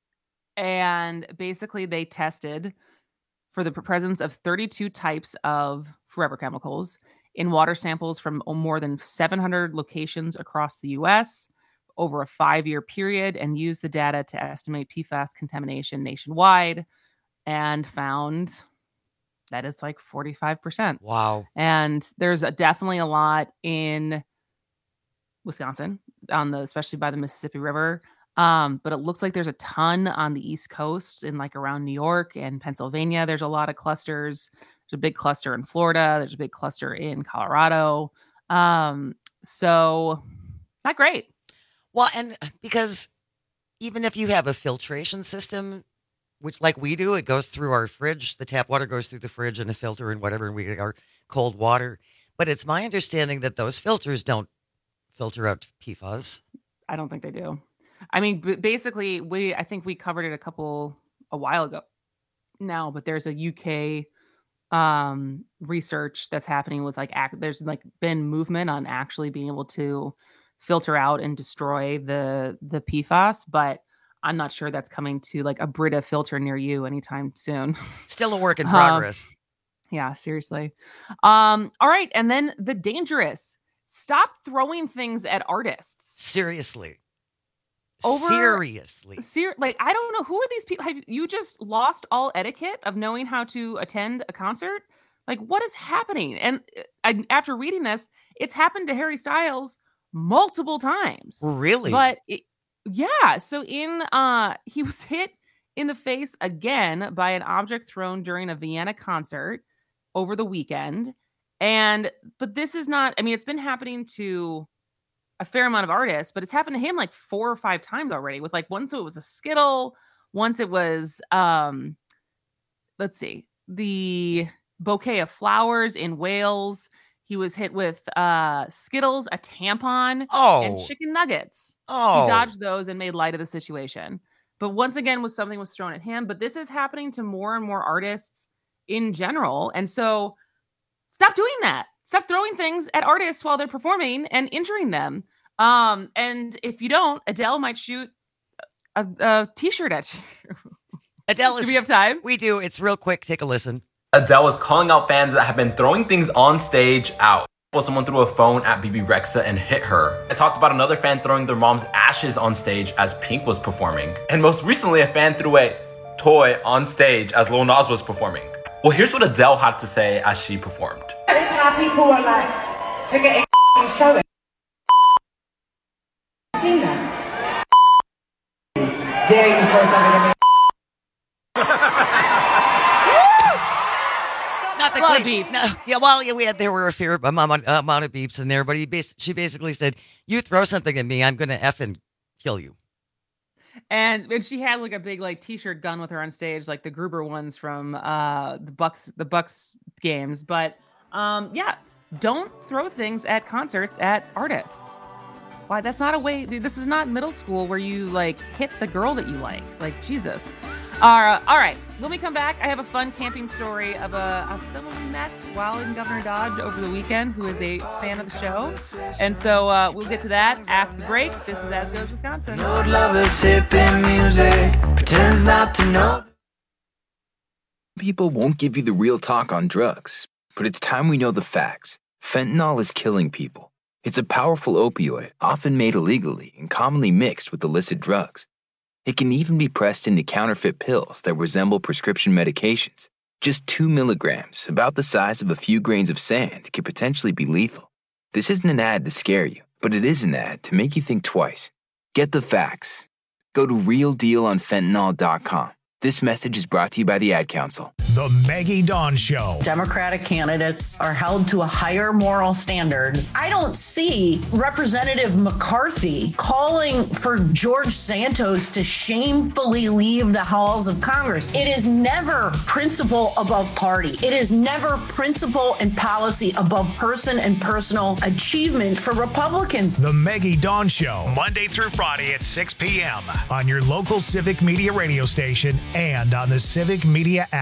and basically, they tested for the presence of thirty-two types of forever chemicals in water samples from more than seven hundred locations across the U S over a five-year period, and used the data to estimate P FAS contamination nationwide, and found that it's like forty-five percent. Wow. And there's a, definitely a lot in Wisconsin, on the especially by the Mississippi River. Um, but it looks like there's a ton on the East Coast, in like around New York and Pennsylvania. There's a lot of clusters. There's a big cluster in Florida. There's a big cluster in Colorado. Um, so not great. Well, and because even if you have a filtration system, which like we do, it goes through our fridge. The tap water goes through the fridge and a filter and whatever, and we get our cold water. But it's my understanding that those filters don't filter out P FAS. I don't think they do. I mean, b- basically, we I think we covered it a couple a while ago now, but there's a U K um, research that's happening with like act, there's like been movement on actually being able to filter out and destroy the the P FAS, but I'm not sure that's coming to like a Brita filter near you anytime soon. Still a work in progress. Um, yeah, seriously. Um, all right, and then the dangerous. Stop throwing things at artists. Seriously. Over, Seriously. Ser- like, I don't know. Who are these people? Have you just lost all etiquette of knowing how to attend a concert? Like, what is happening? And I, after reading this, it's happened to Harry Styles multiple times. Really? But it, yeah. So in uh, he was hit in the face again by an object thrown during a Vienna concert over the weekend. And but this is not. I mean, it's been happening to a fair amount of artists, but it's happened to him like four or five times already. With like once it was a Skittle, once it was um, let's see, the bouquet of flowers in Wales. He was hit with uh, Skittles, a tampon, oh. and chicken nuggets. Oh. He dodged those and made light of the situation. But once again, was something was thrown at him. But this is happening to more and more artists in general. And so stop doing that. Stop throwing things at artists while they're performing and injuring them. Um, and if you don't, Adele might shoot a, a t-shirt at you. Adele is... Do we have time? We do. It's real quick. Take a listen. Adele is calling out fans that have been throwing things on stage out. Well, someone threw a phone at B B Rexa and hit her. I talked about another fan throwing their mom's ashes on stage as Pink was performing. And most recently, a fan threw a toy on stage as Lil Nas was performing. Well, here's what Adele had to say as she performed. It's how people are like, forgetting and showing. Seen that? Dare you throw something at me? Not the lot clean, of beeps. No, yeah, well, yeah, we had there were a fair amount, amount of beeps in there, but he bas- she basically said, "You throw something at me, I'm gonna effing kill you." And, and she had like a big like t-shirt gun with her on stage, like the Gruber ones from uh, the Bucks the Bucks games. But um, yeah, don't throw things at concerts at artists. Why? That's not a way. This is not middle school where you like hit the girl that you like. Like Jesus. Uh, all right. When we come back, I have a fun camping story of a of someone we met while in Governor Dodge over the weekend, who is a fan of the show. And so uh, we'll get to that after the break. This is As Goes Wisconsin. Road lovers sipping music, pretends not to know. People won't give you the real talk on drugs, but it's time we know the facts. Fentanyl is killing people. It's a powerful opioid, often made illegally and commonly mixed with illicit drugs. It can even be pressed into counterfeit pills that resemble prescription medications. Just two milligrams, about the size of a few grains of sand, could potentially be lethal. This isn't an ad to scare you, but it is an ad to make you think twice. Get the facts. Go to real deal on fentanyl dot com. This message is brought to you by the Ad Council. The Maggie Dawn Show. Democratic candidates are held to a higher moral standard. I don't see Representative McCarthy calling for George Santos to shamefully leave the halls of Congress. It is never principle above party. It is never principle and policy above person and personal achievement for Republicans. The Maggie Dawn Show, Monday through Friday at six p.m. on your local Civic Media radio station and on the Civic Media app.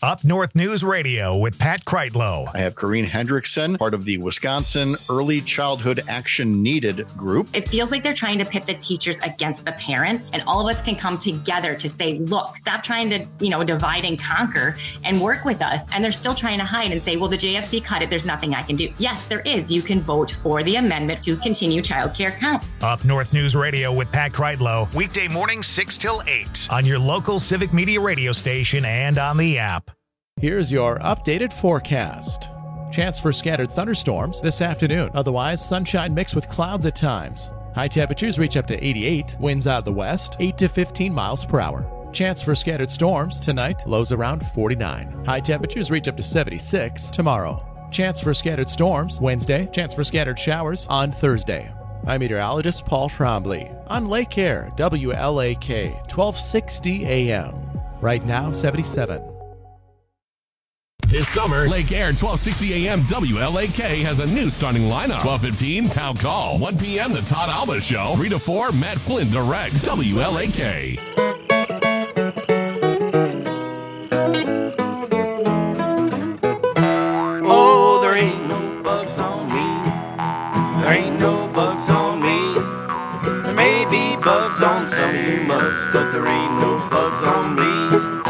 Up North News Radio with Pat Kreitlow. I have Corrine Hendrickson, part of the Wisconsin Early Childhood Action Needed group. It feels like they're trying to pit the teachers against the parents, and all of us can come together to say, look, stop trying to, you know, divide and conquer and work with us. And they're still trying to hide and say, well, the J F C cut it. There's nothing I can do. Yes, there is. You can vote for the amendment to continue childcare counts. Up North News Radio with Pat Kreitlow, weekday morning six till eight on your local Civic Media radio station and on the app. Here's your updated forecast. Chance for scattered thunderstorms this afternoon. Otherwise, sunshine mixed with clouds at times. High temperatures reach up to eighty-eight. Winds out of the west, eight to fifteen miles per hour. Chance for scattered storms tonight. Lows around forty-nine. High temperatures reach up to seventy-six tomorrow. Chance for scattered storms Wednesday. Chance for scattered showers on Thursday. I'm meteorologist Paul Trombley on Lake Air, W L A K, twelve sixty A M. Right now, seventy-seven. This summer, Lake Air twelve sixty A M W L A K has a new starting lineup. twelve fifteen, Town Call. one p.m., The Todd Alba Show. three to four, Matt Flynn Direct. W L A K. Oh, there ain't no bugs on me. There ain't no bugs on me. There may be bugs on some of you mugs, but there ain't no bugs on me.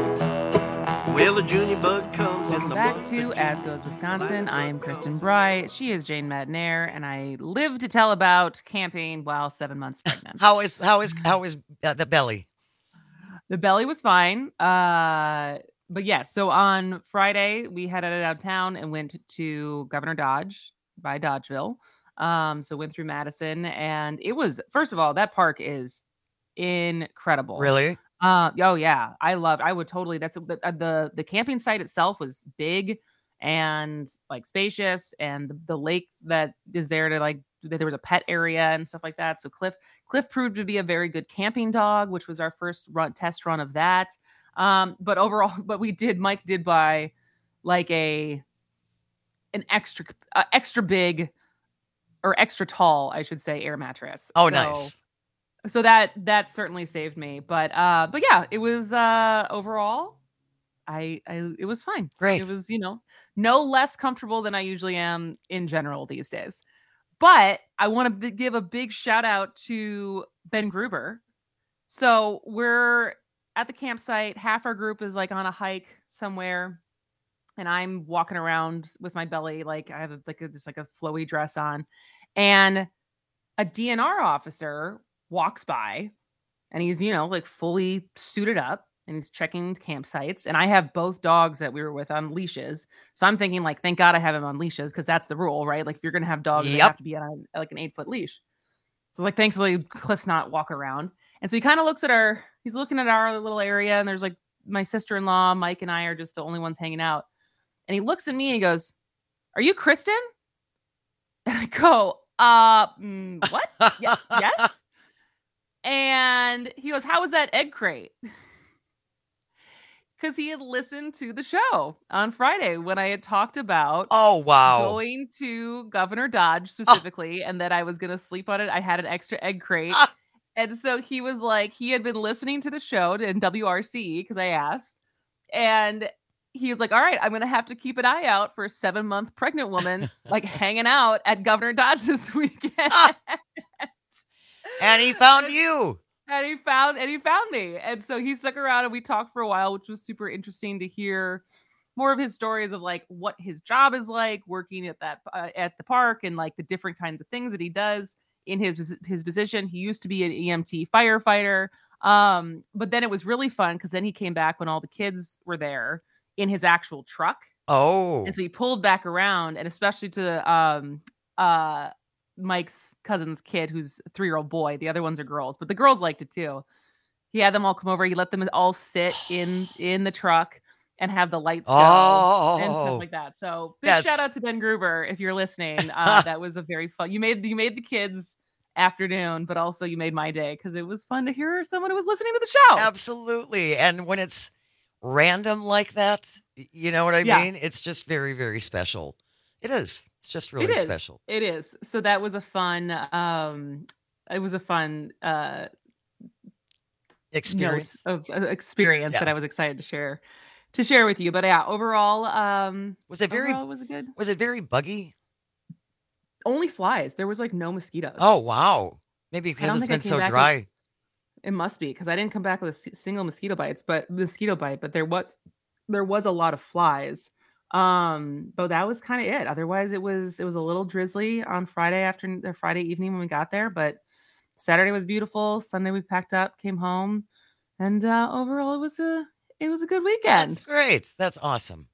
Well, a junior bug comes in the Back to As Goes Wisconsin. I am Kristen Bry. She is Jane Madnair, and I live to tell about camping while seven months pregnant. How is how is how is uh, the belly? The belly was fine. Uh, but yeah, so on Friday we headed out of town and went to Governor Dodge by Dodgeville. Um, so went through Madison, and it was, first of all, that park is incredible. Really? Uh, oh yeah, I loved. I would totally. That's the the the camping site itself was big and like spacious, and the, the lake that is there to like there was a pet area and stuff like that. So Cliff Cliff proved to be a very good camping dog, which was our first run test run of that. Um, but overall, but we did Mike did buy like a an extra uh, extra big or extra tall, I should say, air mattress. Oh, so, nice. So that that certainly saved me, but uh, but yeah, it was uh, overall, I, I it was fine. Great. It was, you know, no less comfortable than I usually am in general these days. But I want to give a big shout out to Ben Gruber. So we're at the campsite. Half our group is like on a hike somewhere, and I'm walking around with my belly like I have a, like a, just like a flowy dress on, and a D N R officer walks by, and he's, you know, like fully suited up, and he's checking campsites. And I have both dogs that we were with on leashes. So I'm thinking like, thank God I have him on leashes, because that's the rule, right? Like if you're going to have dogs, Yep. they have to be on a, like an eight foot leash. So like, thankfully Cliff's not walking around. And so he kind of looks at our, he's looking at our little area, and there's like my sister-in-law, Mike, and I are just the only ones hanging out. And he looks at me and he goes, "Are you Kristen?" And I go, uh, mm, what? Yeah, yes. And he goes, "How was that egg crate?" Because he had listened to the show on Friday when I had talked about oh wow going to Governor Dodge specifically, oh. and that I was going to sleep on it. I had an extra egg crate. Ah. And so he was like, he had been listening to the show in W R C E because I asked. And he was like, "All right, I'm going to have to keep an eye out for a seven month pregnant woman like hanging out at Governor Dodge this weekend." Ah. And he found you. And he found and he found me. And so he stuck around and we talked for a while, which was super interesting to hear more of his stories of like what his job is like working at that uh, at the park, and like the different kinds of things that he does in his his position. He used to be an E M T firefighter. Um, but then it was really fun because then he came back when all the kids were there in his actual truck. Oh. And so he pulled back around, and especially to um uh Mike's cousin's kid, who's a three-year-old boy. The other ones are girls, but the girls liked it too. He had them all come over. He let them all sit in in the truck and have the lights go oh. and stuff like that. So big That's... shout out to Ben Gruber if you're listening. Uh, that was a very fun. You made you made the kids' afternoon, but also you made my day because it was fun to hear someone who was listening to the show. Absolutely, and when it's random like that, you know what I yeah. mean? It's just very, very special. It is. It's just really it is. special. It is. So that was a fun, um, it was a fun uh, experience of uh, experience yeah. that I was excited to share to share with you. But yeah, overall, um, was it very? Overall, was it good? Was it very buggy? Only flies. There was like no mosquitoes. Oh wow! Maybe because it's been so dry. With, it must be because I didn't come back with a single mosquito bites, but mosquito bite. But there was there was a lot of flies. Um, but that was kind of it. Otherwise, it was it was a little drizzly on Friday afternoon or Friday evening when we got there. But Saturday was beautiful. Sunday we packed up, came home, and uh, overall it was a it was a good weekend. That's great. That's awesome.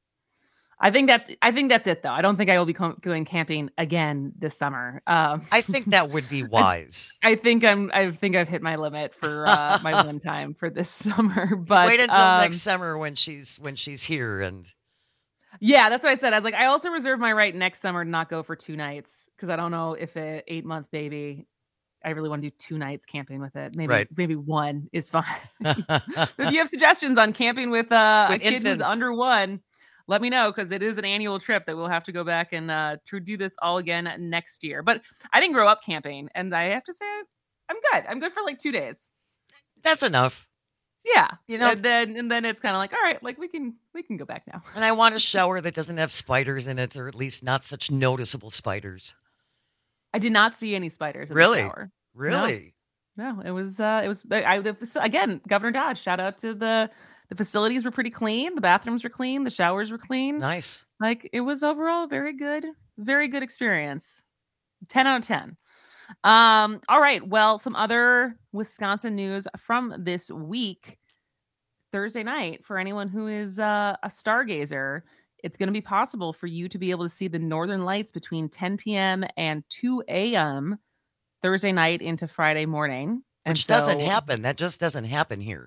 I think that's I think that's it though. I don't think I will be com- going camping again this summer. Um, I think that would be wise. I, I think I'm I think I've hit my limit for uh, my one time for this summer. But wait until um, next summer when she's when she's here and. Yeah, that's what I said. I was like, I also reserve my right next summer to not go for two nights because I don't know if an eight month baby. I really want to do two nights camping with it. Maybe right. maybe one is fine. If you have suggestions on camping with, uh, with a kid infants. Who's under one. Let me know because it is an annual trip that we'll have to go back and uh, to do this all again next year. But I didn't grow up camping, and I have to say I'm good. I'm good for like two days. That's enough. Yeah, you know, and then and then it's kind of like, all right, like we can we can go back now. And I want a shower that doesn't have spiders in it, or at least not such noticeable spiders. I did not see any spiders in really? the shower. Really? No, no, it was uh, it was I again, Governor Dodge. Shout out to the. The facilities were pretty clean. The bathrooms were clean. The showers were clean. Nice. Like it was overall very good, very good experience. ten out of ten. Um, all right. Well, some other Wisconsin news from this week. Thursday night, for anyone who is uh, a stargazer, it's going to be possible for you to be able to see the Northern Lights between ten p.m. and two a.m. Thursday night into Friday morning. Which and so, doesn't happen. That just doesn't happen here.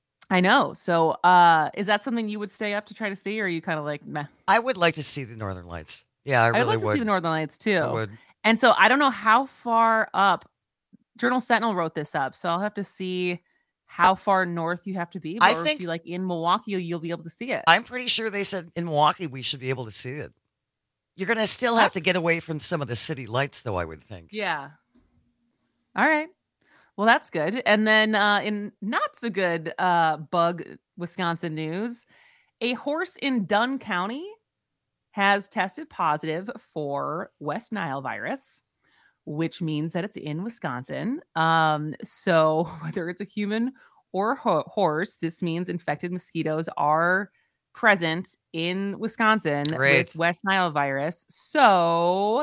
I know. So uh, is that something you would stay up to try to see, or are you kind of like, meh? I would like to see the Northern Lights. Yeah, I really I'd like would. to see the Northern Lights, too. I would. And so I don't know how far up. Journal Sentinel wrote this up, so I'll have to see how far north you have to be. I or think if you like in Milwaukee, you'll be able to see it. I'm pretty sure they said in Milwaukee we should be able to see it. You're going to still have to get away from some of the city lights, though, I would think. Yeah. All right. Well, that's good. And then uh, in not so good uh, bug Wisconsin news, a horse in Dunn County has tested positive for West Nile virus, which means that it's in Wisconsin. Um, so whether it's a human or a ho- horse, this means infected mosquitoes are present in Wisconsin Great. with West Nile virus. So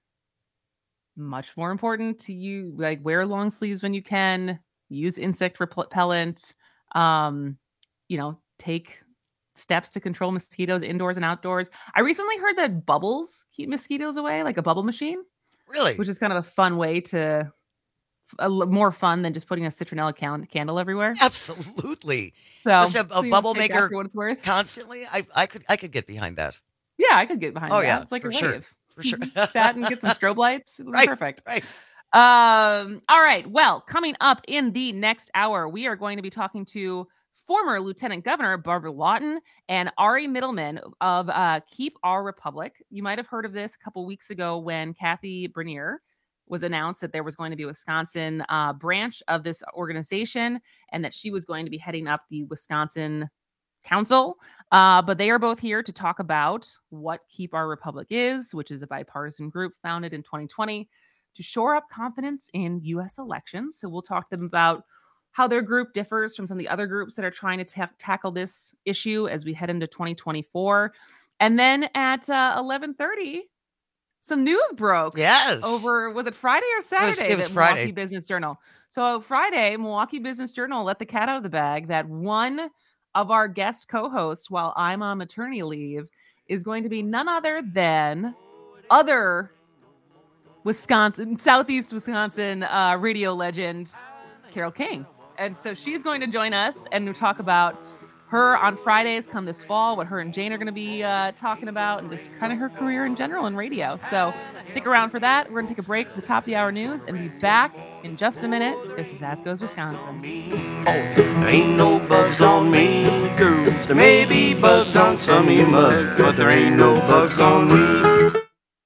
much more important to you, like wear long sleeves when you can, use insect repellent, um, you know, take steps to control mosquitoes indoors and outdoors. I recently heard that bubbles keep mosquitoes away, like a bubble machine. Really? Which is kind of a fun way to, a, more fun than just putting a citronella can, candle everywhere. Absolutely. So, just a, a so bubble maker what it's worth. constantly. I, I could I could get behind that. Yeah, I could get behind oh, that. Yeah, it's like for a sure. wave. For sure. That and get some strobe lights. It'll be right, perfect. Right. Um, all right. Well, coming up in the next hour, we are going to be talking to former Lieutenant Governor Barbara Lawton and Ari Middleman of uh, Keep Our Republic. You might have heard of this a couple weeks ago when Kathy Bernier was announced that there was going to be a Wisconsin uh, branch of this organization and that she was going to be heading up the Wisconsin Council. Uh, but they are both here to talk about what Keep Our Republic is, which is a bipartisan group founded in twenty twenty to shore up confidence in U S elections. So we'll talk to them about how their group differs from some of the other groups that are trying to ta- tackle this issue as we head into twenty twenty-four. And then at uh, eleven thirty, some news broke. Yes. Over, was it Friday or Saturday? It was, it was that Friday. Milwaukee Business Journal. So Friday, Milwaukee Business Journal let the cat out of the bag that one of our guest co-hosts while I'm on maternity leave is going to be none other than other Wisconsin, Southeast Wisconsin uh, radio legend, Carole King. And so she's going to join us and we'll talk about her on Fridays come this fall, what her and Jane are going to be uh, talking about, and just kind of her career in general in radio. So stick around for that. We're going to take a break for the top of the hour news and be back in just a minute. This is As Goes Wisconsin. Oh, there ain't no bugs on me, girls. There may be bugs on some of you mugs, but there ain't no bugs on me.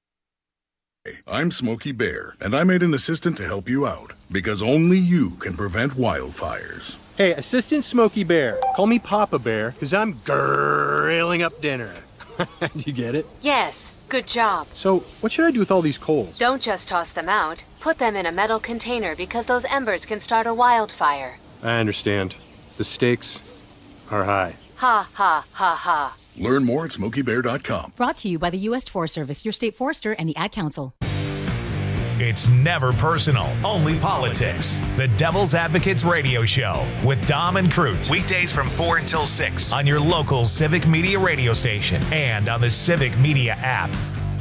I'm Smokey Bear, and I made an assistant to help you out, because only you can prevent wildfires. Hey, Assistant Smokey Bear, call me Papa Bear, because I'm grilling up dinner. Do you get it? Yes, good job. So, what should I do with all these coals? Don't just toss them out. Put them in a metal container because those embers can start a wildfire. I understand. The stakes are high. Ha, ha, ha, ha. Learn more at smokey bear dot com. Brought to you by the U S Forest Service, your state forester, and the Ad Council. It's never personal, only politics. The Devil's Advocates Radio Show with Dom and Crute. Weekdays from four until six on your local Civic Media radio station and on the Civic Media app.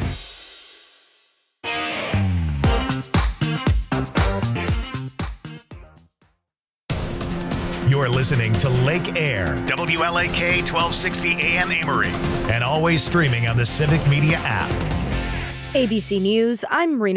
You're listening to Lake Air, W L A K twelve sixty A M Amory, and always streaming on the Civic Media app. A B C News, I'm Marina